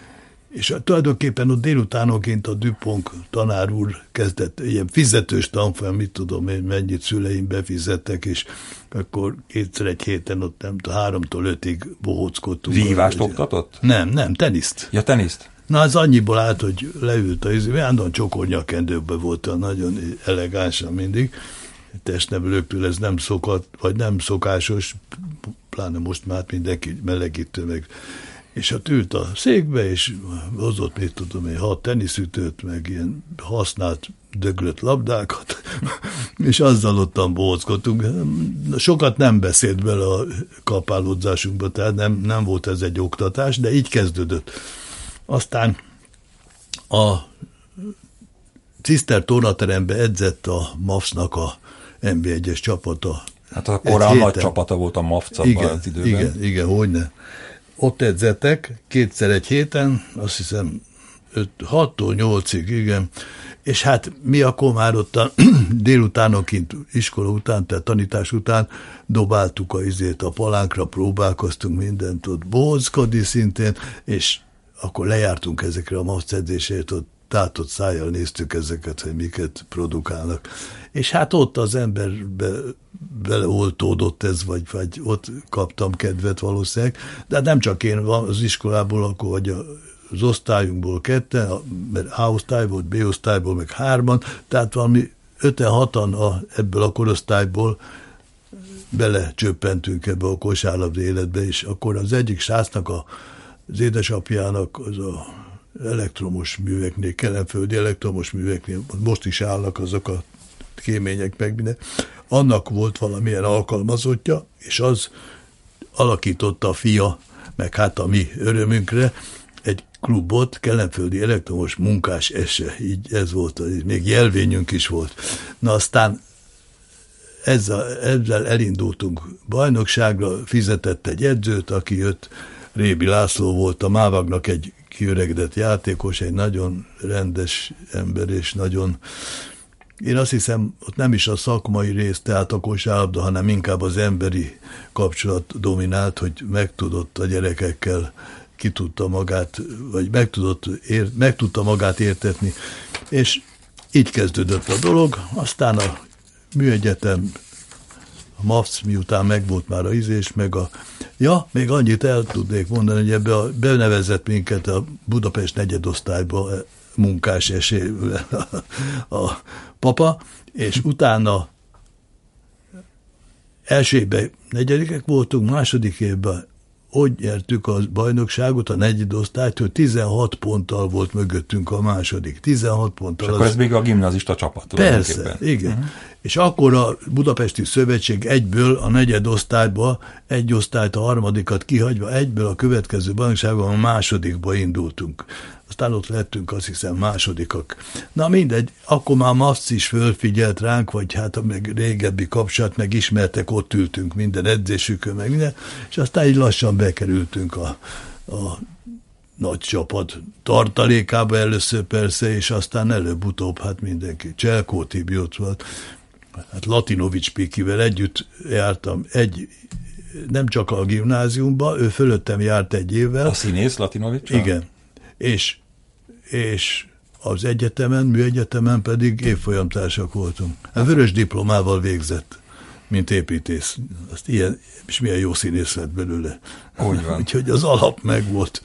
és tulajdonképpen ott délutánonként a Düppog tanár úr kezdett ilyen fizetős tanfolyam, mit tudom én, mennyit szüleim befizettek, és akkor kétszer egy héten ott nem tudom, háromtól ötig bohóckodtunk.
Vívást oktatott?
Nem, nem, teniszt.
Ja, teniszt?
Na, az annyiból állt, hogy leült a izé, állandóan csokornyakendőkben volt, nagyon elegánsan mindig. Testnevelőktől ez nem szokott, vagy nem szokásos, pláne most már mindenki melegítő meg. És hát ült a székbe, és hozott, mit tudom én, hat teniszütőt, meg ilyen használt, döglött labdákat, és azzal ottan bóckodtunk. Sokat nem beszélt bele a kapálódzásunkba, tehát nem, nem volt ez egy oktatás, de így kezdődött. Aztán a Ciszter tornaterembe edzett a MAFS-nak a en bé egyes csapata.
Hát akkor a nagy csapata volt a MAFC abban az időben.
Igen, igen, hogyne. Ott edzettek kétszer egy héten, azt hiszem hattól nyolcig, igen. És hát mi akkor már ott a délutánonként, iskola után, tehát tanítás után dobáltuk a izét a palánkra, próbálkoztunk mindent ott bóckodni szintén, és akkor lejártunk ezekre a MAFC edzésért, ott tátott szájjal néztük ezeket, hogy miket produkálnak. És hát ott az emberbe beleoltódott ez, vagy, vagy ott kaptam kedvet valószínűleg, de nem csak én, az iskolából, akkor vagy az osztályunkból ketten, mert A osztály volt, B osztályból meg hárman, tehát valami öten-hatan a, ebből a korosztályból belecsöppentünk ebbe a kosárlabda életbe, és akkor az egyik srácnak, a, az édesapjának az a elektromos műveknél, kelenföldi elektromos műveknél, most is állnak azok a kémények meg minden, annak volt valamilyen alkalmazottja, és az alakította a fia, meg hát a mi örömünkre, egy klubot, kelenföldi elektromos munkás ese, így ez volt, még jelvényünk is volt. Na aztán ezzel, ezzel elindultunk bajnokságra, fizetett egy edzőt, aki jött, Rébi László volt a Mávagnak egy kiöregedett játékos, egy nagyon rendes ember, és nagyon, én azt hiszem, ott nem is a szakmai rész, tehát a kosárlabda, hanem inkább az emberi kapcsolat dominált, hogy megtudott a gyerekekkel, ki tudta magát, vagy meg, tudott, ér, meg tudta magát értetni, és így kezdődött a dolog, aztán a műegyetem, a MAFC, miután megvolt már a ízés, meg a... Ja, még annyit el tudnék mondani, hogy ebbe a, benevezett minket a Budapest negyedosztályba munkás esélyvel a, a papa, és utána első évben negyedikek voltunk, második évben úgy nyertük a bajnokságot, a negyedosztályt, hogy tizenhat ponttal volt mögöttünk a második. tizenhat ponttal.
És akkor az... ez még a gimnazista csapat.
Persze, igen. Uh-huh. És akkor a Budapesti Szövetség egyből a negyedosztályba, egy osztályt, a harmadikat kihagyva, egyből a következő bajnokságban a másodikba indultunk. aztán ott lettünk azt hiszem másodikak. Na mindegy, akkor már Maszc is fölfigyelt ránk, vagy hát a meg régebbi kapcsolat, meg ismertek, ott ültünk minden edzésükön, meg minden, és aztán így lassan bekerültünk a, a nagy csapat tartalékába először persze, és aztán előbb-utóbb hát mindenki. Cselkó Tibi ott volt, hát Latinovics Pikivel együtt jártam, egy, nem csak a gimnáziumban, ő fölöttem járt egy évvel.
A színész Latinovics?
Igen. És, és az egyetemen, műegyetemen pedig évfolyamtársak voltunk. A vörös diplomával végzett, mint építész. Azt ilyen, és milyen jó színész lett belőle.
Úgy van.
Úgyhogy az alap megvolt.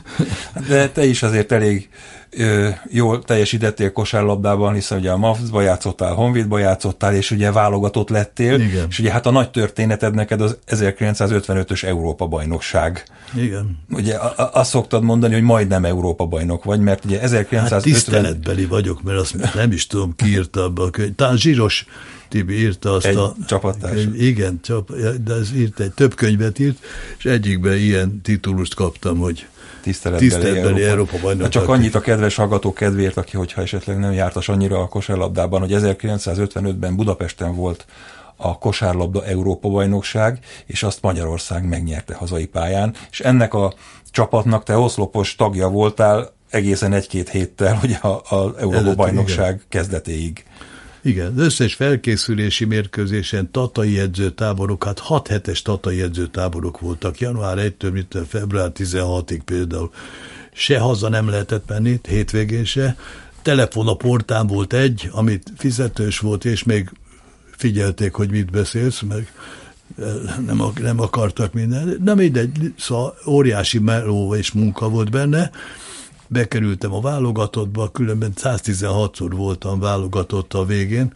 De te is azért elég ö, jól teljesítettél kosárlabdában, hiszen ugye a MAFZ-ba játszottál, Honvédba játszottál, és ugye válogatott lettél.
Igen.
És ugye hát a nagy történeted neked az ezerkilencszázötvenötös Európa-bajnokság.
Igen.
Ugye azt szoktad mondani, hogy majdnem Európa-bajnok vagy, mert ugye ezerkilencszázötven...
Hát tiszteletbeli vagyok, mert azt nem is tudom, ki írta abba a könyv. Talán Zsiros Tibi írta azt
egy
a...
csapattárs.
Igen, csap, de ez írt, egy több könyvet írt, és egyikben ilyen titulust kaptam, hogy
tiszteletbeli,
tiszteletbeli Európa, Európa bajnok.
Csak annyit a kedves hallgató kedvéért, aki hogyha esetleg nem jártas annyira a kosárlabdában, hogy ezerkilencszázötvenötben Budapesten volt a kosárlabda Európa-bajnokság, és azt Magyarország megnyerte hazai pályán, és ennek a csapatnak te oszlopos tagja voltál egészen egy-két héttel, ugye az Európa-bajnokság kezdetéig.
Igen, az összes felkészülési mérkőzésen tatai edzőtáborok, hát hat hetes tatai edzőtáborok voltak, január elsejétől, mint február tizenhatodikáig például. Se haza nem lehetett menni, hétvégén se. Telefon a portán volt egy, amit fizetős volt, és még figyelték, hogy mit beszélsz, meg nem, nem akartak minden. De mindegy, szóval óriási meló és munka volt benne. Bekerültem a válogatottba, különben száztizenhatszor voltam válogatott a végén,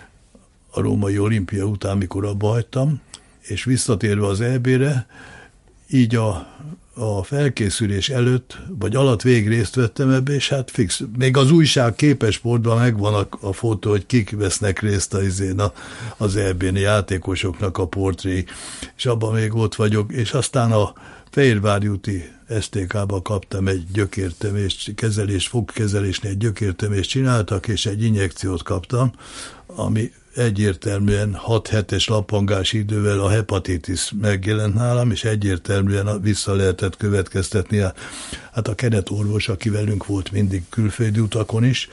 a római olimpia után, mikor abba hagytam, és visszatérve az é bé-re, így a, a felkészülés előtt, vagy alatt végig részt vettem ebbe, és hát fix. Még az újság Képesportban megvan a, a fotó, hogy kik vesznek részt az, a, az é bén, játékosoknak a portré, és abban még ott vagyok, és aztán a Fehérvári úti es té ká-ba kaptam egy gyökértömést, kezelés, fogkezelésnél egy gyökértömést csináltak, és egy injekciót kaptam, ami egyértelműen hat hetes lappangási idővel a hepatitis megjelent nálam, és egyértelműen vissza lehetett következtetni. Hát a keretorvos, aki velünk volt mindig külföldi utakon is,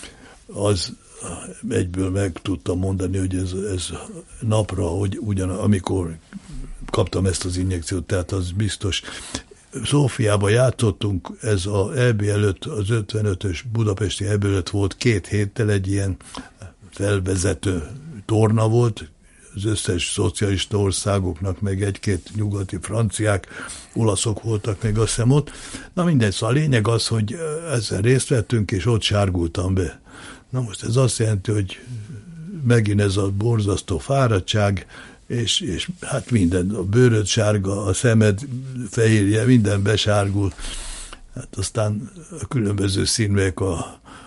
az egyből meg tudta mondani, hogy ez, ez napra, hogy ugyan amikor kaptam ezt az injekciót, tehát az biztos. Szófiában játszottunk, ez az é bé előtt, az ötvenötös budapesti é bé előtt volt két héttel egy ilyen felvezető torna volt, az összes szocialista országoknak, meg egy-két nyugati franciák, olaszok voltak még, azt hiszem ott. Na mindegy, szóval a lényeg az, hogy ezzel részt vettünk, és ott sárgultam be. Na most ez azt jelenti, hogy megint ez a borzasztó fáradtság, és, és hát minden, a bőröd sárga, a szemed fehérje, minden besárgul. Hát aztán a különböző színűek a,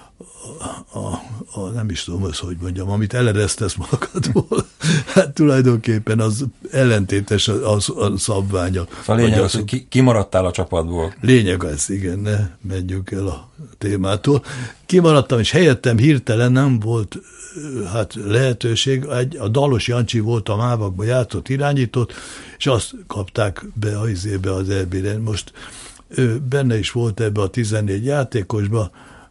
a, a, a, nem is tudom azt, hogy mondjam, amit eleresztesz magadból, hát tulajdonképpen az ellentétes a, a, a szabványa.
A lényeg az, hogy ki, kimaradtál a csapatból.
Lényeg az, igen, ne menjünk el a témától. Kimaradtam, és helyettem hirtelen nem volt hát lehetőség, egy, a Dalos Jancsi volt a Mávakban játszott, irányított, és azt kapták be a izébe az é bé-re. Most ő benne is volt ebbe a tizennégy játékosba,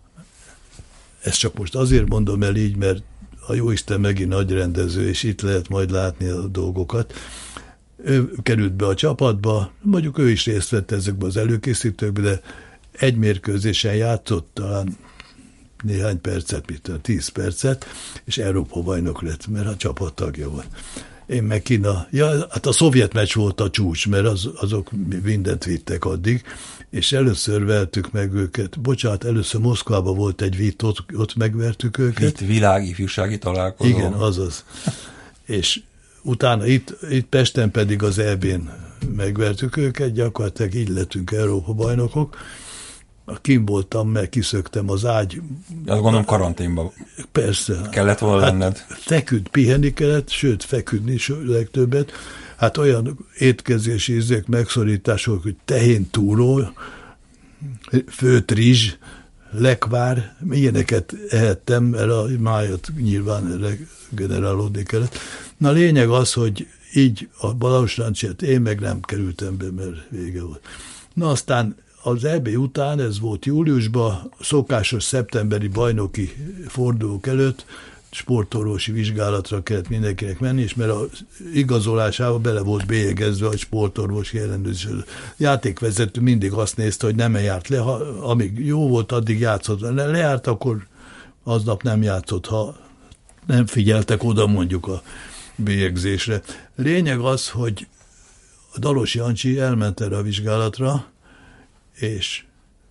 ezt csak most azért mondom el így, mert a Jóisten megint nagy rendező, és itt lehet majd látni a dolgokat. Ő került be a csapatba, mondjuk ő is részt vett ezekben az előkészítőkben, de egy mérkőzésen játszott talán néhány percet, mit tíz percet, és Európa-bajnok lett, mert a csapat tagja volt. Én meg Kína, ja, hát a szovjet meccs volt a csúcs, mert az, azok mindent vittek addig, és először vertük meg őket. Bocsánat, először Moszkvában volt egy vit, ott, ott megvertük őket.
Itt világifjúsági találkozó.
Igen, azaz. És utána itt, itt Pesten pedig az é bén megvertük őket, gyakorlatilag így lettünk Európa-bajnokok. Kim voltam, meg kiszöktem az ágy.
Azt gondolom karanténban.
Persze.
Kellett volna
hát
lenned.
Feküdt, pihenni kellett, sőt, feküdni legtöbbet. Hát olyan étkezési ízek, megszorítások, hogy tehén túró, főtt rizs, lekvár, ilyeneket ehettem, mert a májat nyilván regenerálódni kellett. Na a lényeg az, hogy így a Balausrancsiát én meg nem kerültem be, mert vége volt. Na aztán az é bé után, ez volt júliusban, szokásos szeptemberi bajnoki fordulók előtt sportorvosi vizsgálatra kellett mindenkinek menni, és mert az igazolásába bele volt bélyegezve a sportorvosi ellenőrzés. A játékvezető mindig azt nézte, hogy nem járt le, ha, amíg jó volt, addig játszott. Le, lejárt, akkor aznap nem játszott, ha nem figyeltek oda mondjuk a bélyegzésre. Lényeg az, hogy a Dalos Jancsi elment erre a vizsgálatra, és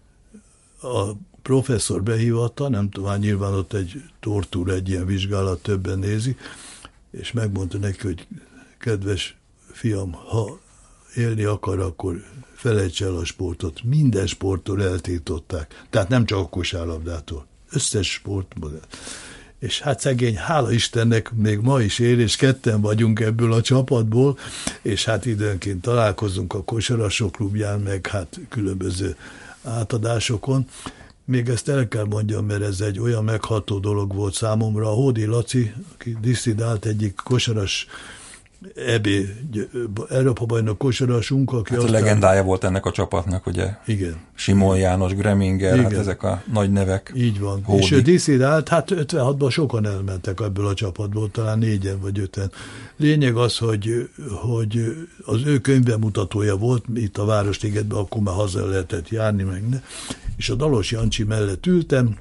a professzor behívatta, nem tudom, nyilván ott egy tortúra, egy ilyen vizsgálat, többen nézi, és megmondta neki, hogy kedves fiam, ha élni akar, akkor felejts el a sportot. Minden sporttól eltiltották. Tehát nem csak a kosárlabdától. Összes sportból. És hát szegény, hála Istennek még ma is él, és ketten vagyunk ebből a csapatból, és hát időnként találkozunk a kosarasok klubján, meg hát különböző átadásokon. Még ezt el kell mondjam, mert ez egy olyan megható dolog volt számomra. A Hódi Laci, aki disszidált, egyik kosaras é bé, Európa-bajnok kosarasunk, aki
hát a legendája volt ennek a csapatnak, ugye?
Igen.
Simon János, Greminger, igen. Hát ezek a nagy nevek.
Így van.
Hódi.
És ő disszidált, hát ötvenhatban sokan elmentek ebből a csapatból, talán négyen vagy öten. Lényeg az, hogy, hogy az ő könyvbemutatója volt itt a Városligetben, akkor már haza lehetett járni, meg ne. És a Dalos Jancsi mellett ültem,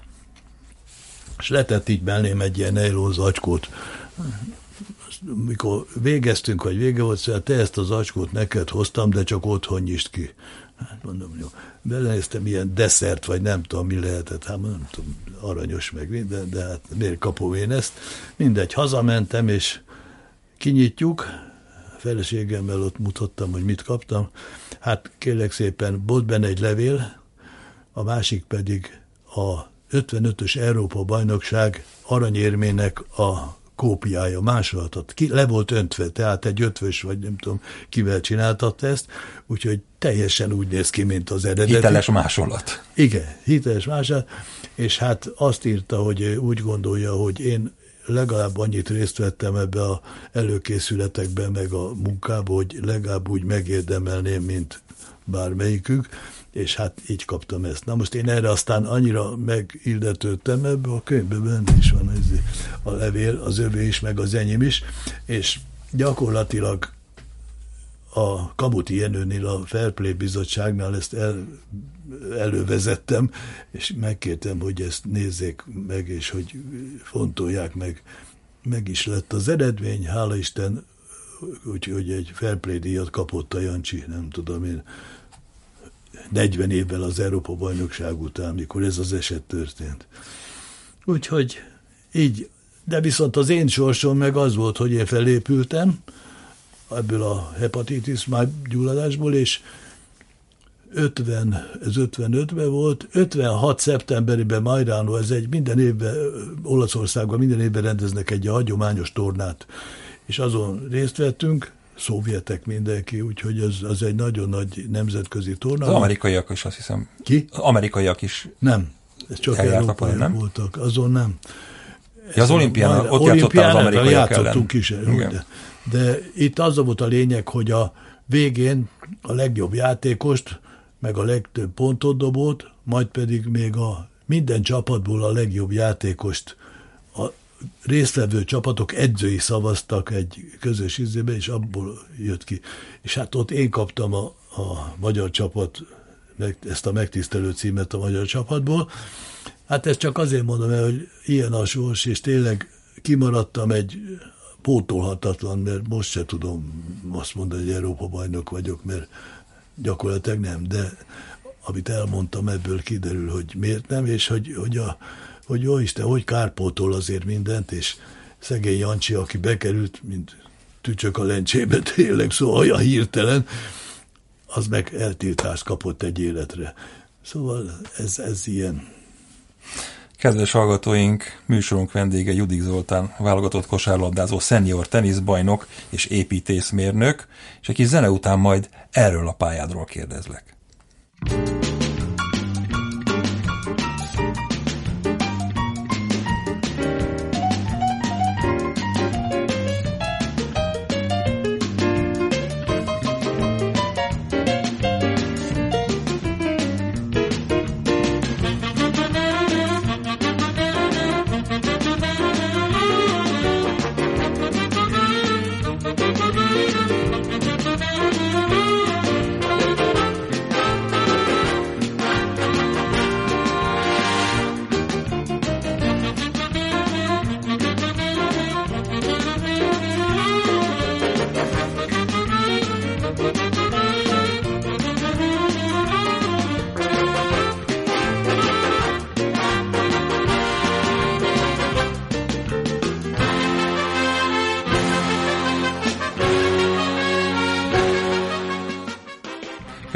és letett így mellém egy ilyen nejlon zacskót. Mikor végeztünk, vagy vége volt, szóval te ezt az zacskót neked hoztam, de csak otthon nyisd ki. Hát mondom, jó. Belenéztem, ilyen desszert, vagy nem tudom, mi lehetett, hát nem tudom, aranyos meg minden, de hát miért kapom én ezt? Mindegy, hazamentem, és kinyitjuk, a feleségemmel ott mutattam, hogy mit kaptam. Hát kérlek szépen, volt benne egy levél, a másik pedig a ötvenötös Európa-bajnokság aranyérmének a kópiája, másolatot. Ki, le volt öntve, tehát egy ötvös, vagy nem tudom, kivel csináltatta ezt, úgyhogy teljesen úgy néz ki, mint az eredeti.
Hiteles másolat.
Igen, hiteles másolat, és hát azt írta, hogy úgy gondolja, hogy én legalább annyit részt vettem ebbe az előkészületekben, meg a munkába, hogy legalább úgy megérdemelném, mint bármelyikük, és hát így kaptam ezt. Na most én erre aztán annyira megilletődtem, ebbe a könyvben benne is van ez a levél, az övé is, meg az enyém is, és gyakorlatilag a Kamuti Jenőnél, a Fair Play bizottságnál ezt el, elővezettem, és megkértem, hogy ezt nézzék meg, és hogy fontolják meg. Meg is lett az eredmény, hála Isten, úgyhogy egy Fair Play díjat kapott a Jancsi, nem tudom én, negyven évvel az Európa-bajnokság után, mikor ez az eset történt. Úgyhogy így, de viszont az én sorsom meg az volt, hogy én felépültem ebből a hepatitis májgyulladásból, és ötven, ez ötvenötben volt, ötvenhat szeptemberében Majránó, ez egy minden évben, Olaszországban minden évben rendeznek egy hagyományos tornát, és azon részt vettünk, szovjetek mindenki, úgyhogy ez az egy nagyon nagy nemzetközi torna.
Az amerikaiak is, azt hiszem.
Ki?
Az amerikaiak is.
Nem, ez csak európaiak voltak, azon nem.
Ja, az olimpián, ott játszottál az amerikaiak ellen.
Játszottunk is, de, de itt az volt a lényeg, hogy a végén a legjobb játékost, meg a legtöbb pontot dobott, majd pedig még a minden csapatból a legjobb játékost a résztvevő csapatok edzői szavaztak egy közös izébe, és abból jött ki. És hát ott én kaptam a, a magyar csapat, ezt a megtisztelő címet a magyar csapatból. Hát ezt csak azért mondom el, hogy ilyen a sors, és tényleg kimaradtam egy pótolhatatlan, mert most se tudom azt mondani, hogy Európa-bajnok vagyok, mert gyakorlatilag nem, de amit elmondtam, ebből kiderül, hogy miért nem, és hogy, hogy a hogy jó Isten, hogy kárpótol azért mindent, és szegény Jancsi, aki bekerült, mint tücsök a lencsébe, tényleg, szóval olyan hirtelen, az meg eltiltást kapott egy életre. Szóval ez, ez ilyen.
Kedves hallgatóink, műsorunk vendége Judik Zoltán, válogatott kosárlabdázó, szenior teniszbajnok és építészmérnök, és egy kis zene után majd erről a pályádról kérdezlek.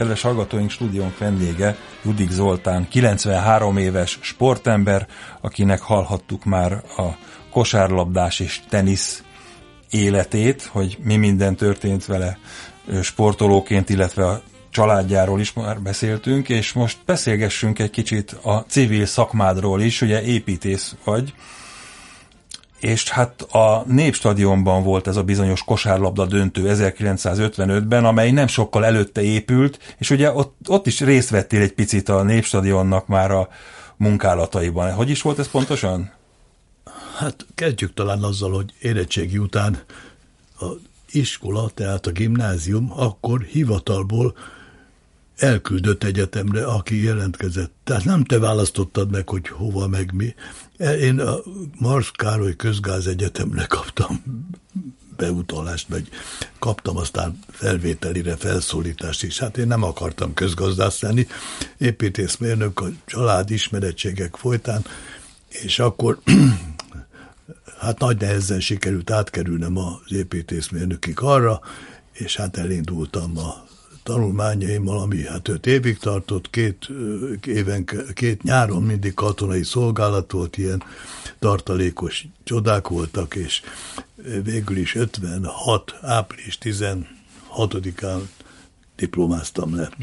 Kedves hallgatóink, stúdiónk vendége Judik Zoltán, kilencvenhárom éves sportember, akinek hallhattuk már a kosárlabdás és tenisz életét, hogy mi minden történt vele sportolóként, illetve a családjáról is már beszéltünk, és most beszélgessünk egy kicsit a civil szakmádról is, ugye építész vagy, és hát a Népstadionban volt ez a bizonyos kosárlabda döntő ezerkilencszázötvenötben, amely nem sokkal előtte épült, és ugye ott, ott is részt vettél egy picit a Népstadionnak már a munkálataiban. Hogy is volt ez pontosan?
Hát kezdjük talán azzal, hogy érettségi után a iskola, tehát a gimnázium akkor hivatalból elküldött egyetemre, aki jelentkezett. Tehát nem te választottad meg, hogy hova meg mi. Én a Marx Károly Közgázegyetemre kaptam beutalást, meg kaptam aztán felvételire felszólítást is. Hát én nem akartam közgazdász lenni, építészmérnök a család ismerettségek folytán, és akkor hát nagy nehezen sikerült átkerülnem az építészmérnöki karra, és hát elindultam a tanulmányaimmal, ami hát öt évig tartott, két éven, két nyáron mindig katonai szolgálat volt, ilyen tartalékos csodák voltak, és végül is ötvenhat április tizenhatodikán diplomáztam le.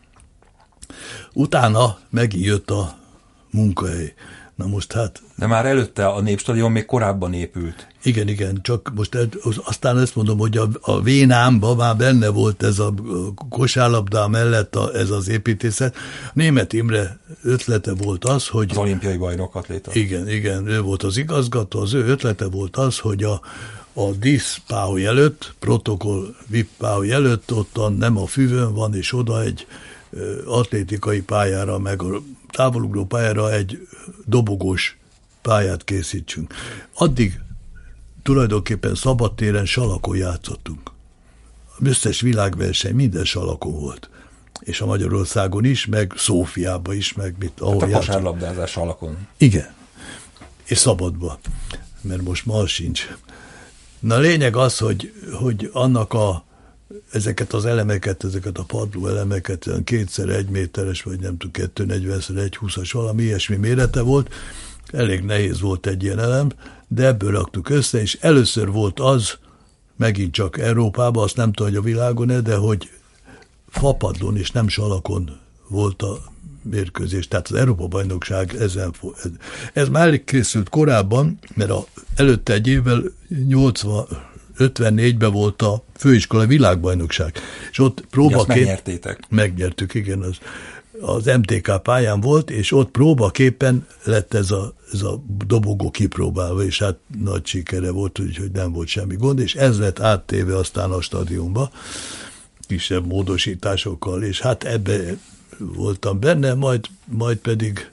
Utána megint jött a munkahely. Na most hát...
De már előtte a Népstadion még korábban épült.
Igen, igen, csak most el, aztán ezt mondom, hogy a, a Vénámban már benne volt ez a kosárlabdá mellett a, ez az építészet. Németh Imre ötlete volt az, hogy...
Az olimpiai bajnok atléta.
Igen, igen, ő volt az igazgató, az ő ötlete volt az, hogy a, a díszpályaudvar előtt, protokoll vé i pé pályaudvar előtt, ottan nem a füvön van, és oda egy atlétikai pályára, meg a távolugró pályára egy dobogós pályát készítsünk. Addig tulajdonképpen szabadtéren salakon játszottunk. Összes világverseny minden salakon volt. És a Magyarországon is, meg Szófiában is, meg mit, ahol
hát a kosárlabdázás salakon.
Igen. És szabadba. Mert most ma sincs. Na a lényeg az, hogy, hogy annak a ezeket az elemeket, ezeket a padló elemeket, kétszer egy méteres, vagy nem tudom, kettő negyvenszer egy húszas, valami ilyesmi mérete volt. Elég nehéz volt egy ilyen elem, de ebből raktuk össze, és először volt az, megint csak Európában, azt nem tudom, hogy a világon-e, de hogy fapadlón és nem salakon volt a mérkőzés. Tehát az Európa-bajnokság ezen ez, ez már készült korábban, mert a, előtte egy évvel nyolcvan ötvennégyben volt a főiskola világbajnokság, és ott próbaként...
megnyertétek.
Megnyertük, igen, az, az em té ká pályán volt, és ott próbaképpen lett ez a, ez a dobogó kipróbálva, és hát nagy sikere volt, úgyhogy nem volt semmi gond, és ez lett áttéve aztán a stadionba, kisebb módosításokkal, és hát ebbe voltam benne, majd, majd pedig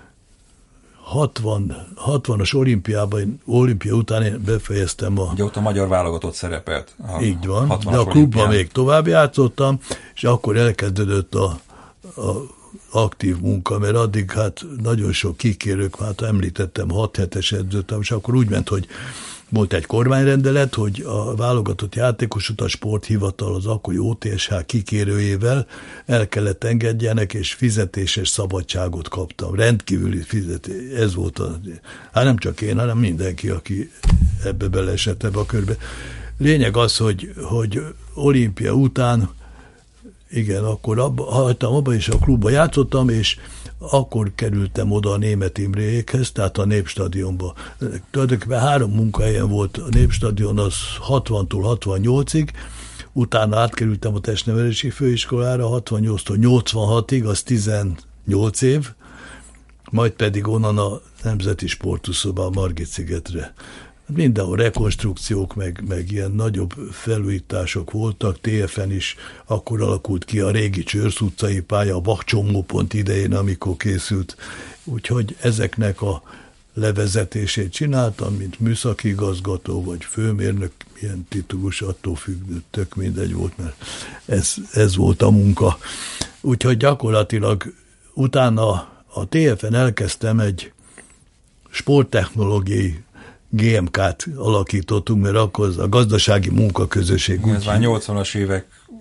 hatvan, hatvanas olimpiában, olimpia után én befejeztem a...
Ugye ott a magyar válogatott szerepelt. A
így van, de a klubban még tovább játszottam, és akkor elkezdődött a, a aktív munka, mert addig hát nagyon sok kikérők, hát említettem, hat hetes edzőttem, és akkor úgy ment, hogy volt egy kormányrendelet, hogy a válogatott játékosot a sporthivatal az akkori o té es há kikérőjével el kellett engedjenek, és fizetéses szabadságot kaptam. Rendkívüli fizetés. Ez volt a... Hát nem csak én, hanem mindenki, aki ebbe beleesett ebbe a körbe. Lényeg az, hogy, hogy olimpia után, igen, akkor abba, hagytam abba, és a klubba játszottam, és akkor kerültem oda a Németh Imrékhez, tehát a Népstadionba. Tulajdonképpen három munkahelyen volt a Népstadion, az hatvantól hatvannyolcig, utána átkerültem a testnevelési főiskolára, hatvannyolctól nyolcvanhatig, az tizennyolc év, majd pedig onnan a Nemzeti Sportuszóba, a Margit-szigetre. Mindenhol rekonstrukciók, meg, meg ilyen nagyobb felújítások voltak, té ef en is akkor alakult ki a régi Csörsz utcai pálya, a vakcsomópont idején, amikor készült. Úgyhogy ezeknek a levezetését csináltam, mint műszaki igazgató, vagy főmérnök, ilyen titulus, attól függ, tök mindegy volt, mert ez, ez volt a munka. Úgyhogy gyakorlatilag utána a té ef en elkezdtem egy sporttechnológiai gé em ká-t alakítottunk, mert akkor a gazdasági munkaközösség.
Ez már nyolcvanas évek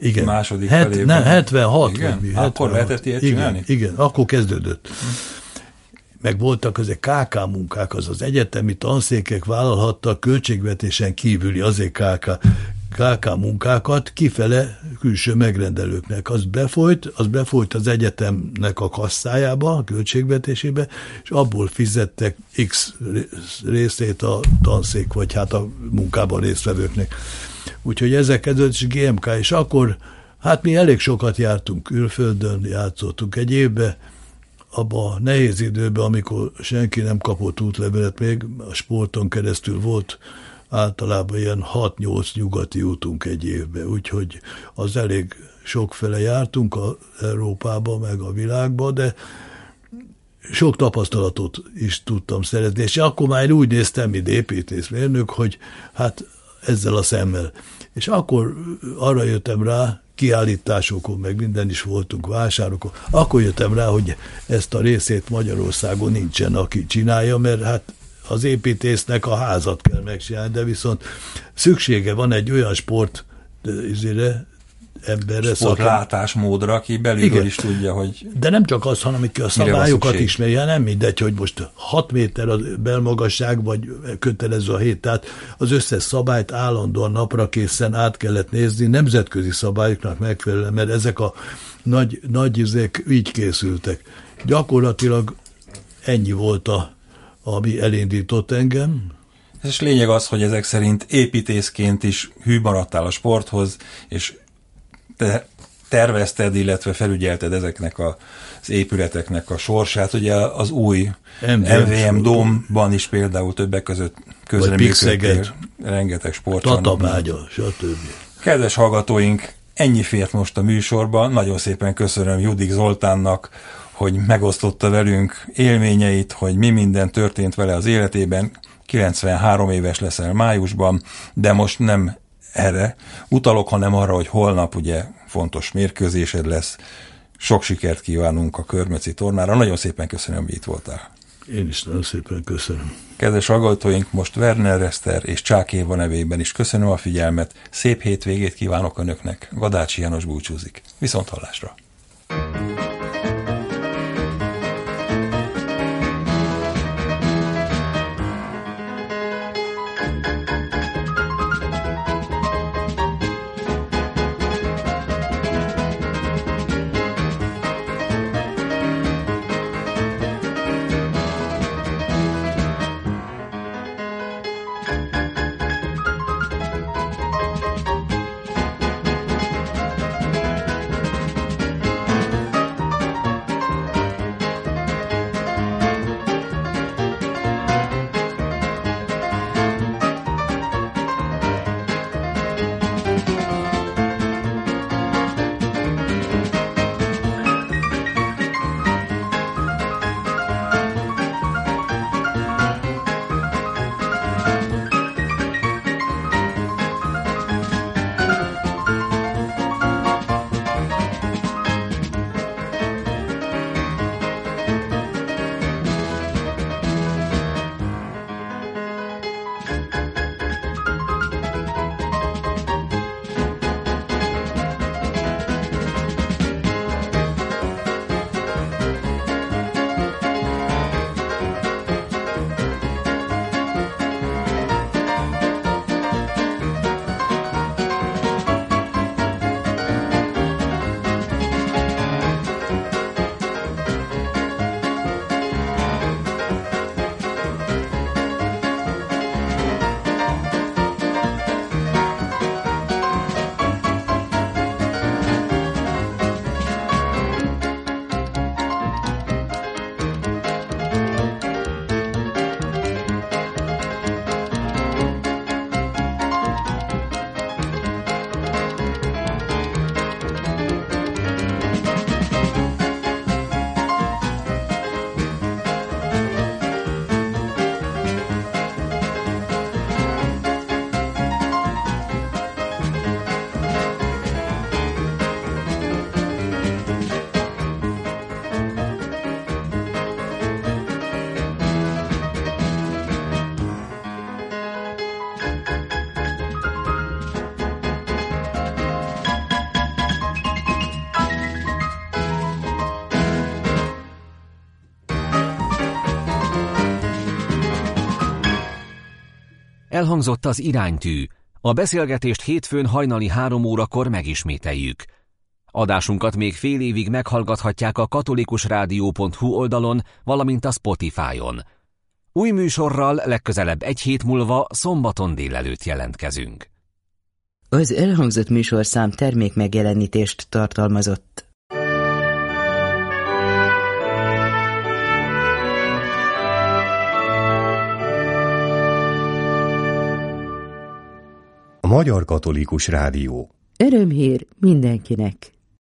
igen.
második
Het,
felében.
Nem, hetvenhat.
Igen?
Vagy mi,
Akkor
hetvenhat.
lehetett ilyet
igen,
csinálni?
Igen, akkor kezdődött. Hm. Meg voltak ezek ká ká munkák, az az egyetemi tanszékek vállalhattak költségvetésen kívüli azért ká ká, ká ká munkákat kifele külső megrendelőknek. Az befolyt, az befolyt az egyetemnek a kasszájába, a költségvetésébe, és abból fizettek X részét a tanszék, vagy hát a munkában résztvevőknek. Úgyhogy ezek kezdődött, és gé em ká, és akkor hát mi elég sokat jártunk külföldön, játszottunk egy évben, abban a nehéz időben, amikor senki nem kapott útlevelet még, a sporton keresztül volt általában ilyen hat-nyolc nyugati útunk egy évben, úgyhogy az elég sokfele jártunk a Európába, meg a világba, de sok tapasztalatot is tudtam szerezni, és akkor már úgy néztem, mint építészmérnök, hogy hát ezzel a szemmel. És akkor arra jöttem rá, kiállításokon, meg minden is voltunk, vásárokon, akkor jöttem rá, hogy ezt a részét Magyarországon nincsen, aki csinálja, mert hát az építésznek a házat kell megcsinálni, de viszont szüksége van egy olyan sport izére, emberre,
sportlátásmódra, aki belülről igen. is tudja, hogy...
De nem csak az, hanem aki a szabályokat ismerje, nem mindegy, hogy most hat méter a belmagasság, vagy kötelező a hét, tehát az összes szabályt állandóan napra készen át kellett nézni, nemzetközi szabályoknak megfelelően, mert ezek a nagy, nagy izék így készültek. Gyakorlatilag ennyi volt, a, ami elindított engem.
És lényeg az, hogy ezek szerint építészként is hű maradtál a sporthoz, és te tervezted, illetve felügyelted ezeknek a, az épületeknek a sorsát. Ugye az új em vé em Dome-ban is például többek között közreműködtél, rengeteg sportcsarnokban.
Tatabágya, stb.
Kedves hallgatóink, ennyi fért most a műsorban. Nagyon szépen köszönöm Judik Zoltánnak, hogy megosztotta velünk élményeit, hogy mi minden történt vele az életében. kilencvenhárom éves leszel májusban, de most nem erre utalok, hanem arra, hogy holnap ugye fontos mérkőzésed lesz. Sok sikert kívánunk a Körmöci tornára. Nagyon szépen köszönöm, hogy itt voltál.
Én is nagyon szépen köszönöm.
Kedves hallgatóink, most Werner Eszter és Csák Éva nevében is köszönöm a figyelmet. Szép hétvégét kívánok Önöknek. Gadácsi János búcsúzik. Viszont hallásra.
Elhangzott az iránytű. A beszélgetést hétfőn hajnali három órakor megismételjük. Adásunkat még fél évig meghallgathatják a katolikusrádió pont hu oldalon, valamint a Spotify-on. Új műsorral legközelebb egy hét múlva szombaton délelőtt jelentkezünk.
Az elhangzott műsorszám termékmegjelenítést tartalmazott.
A Magyar Katolikus Rádió.
Örömhír mindenkinek.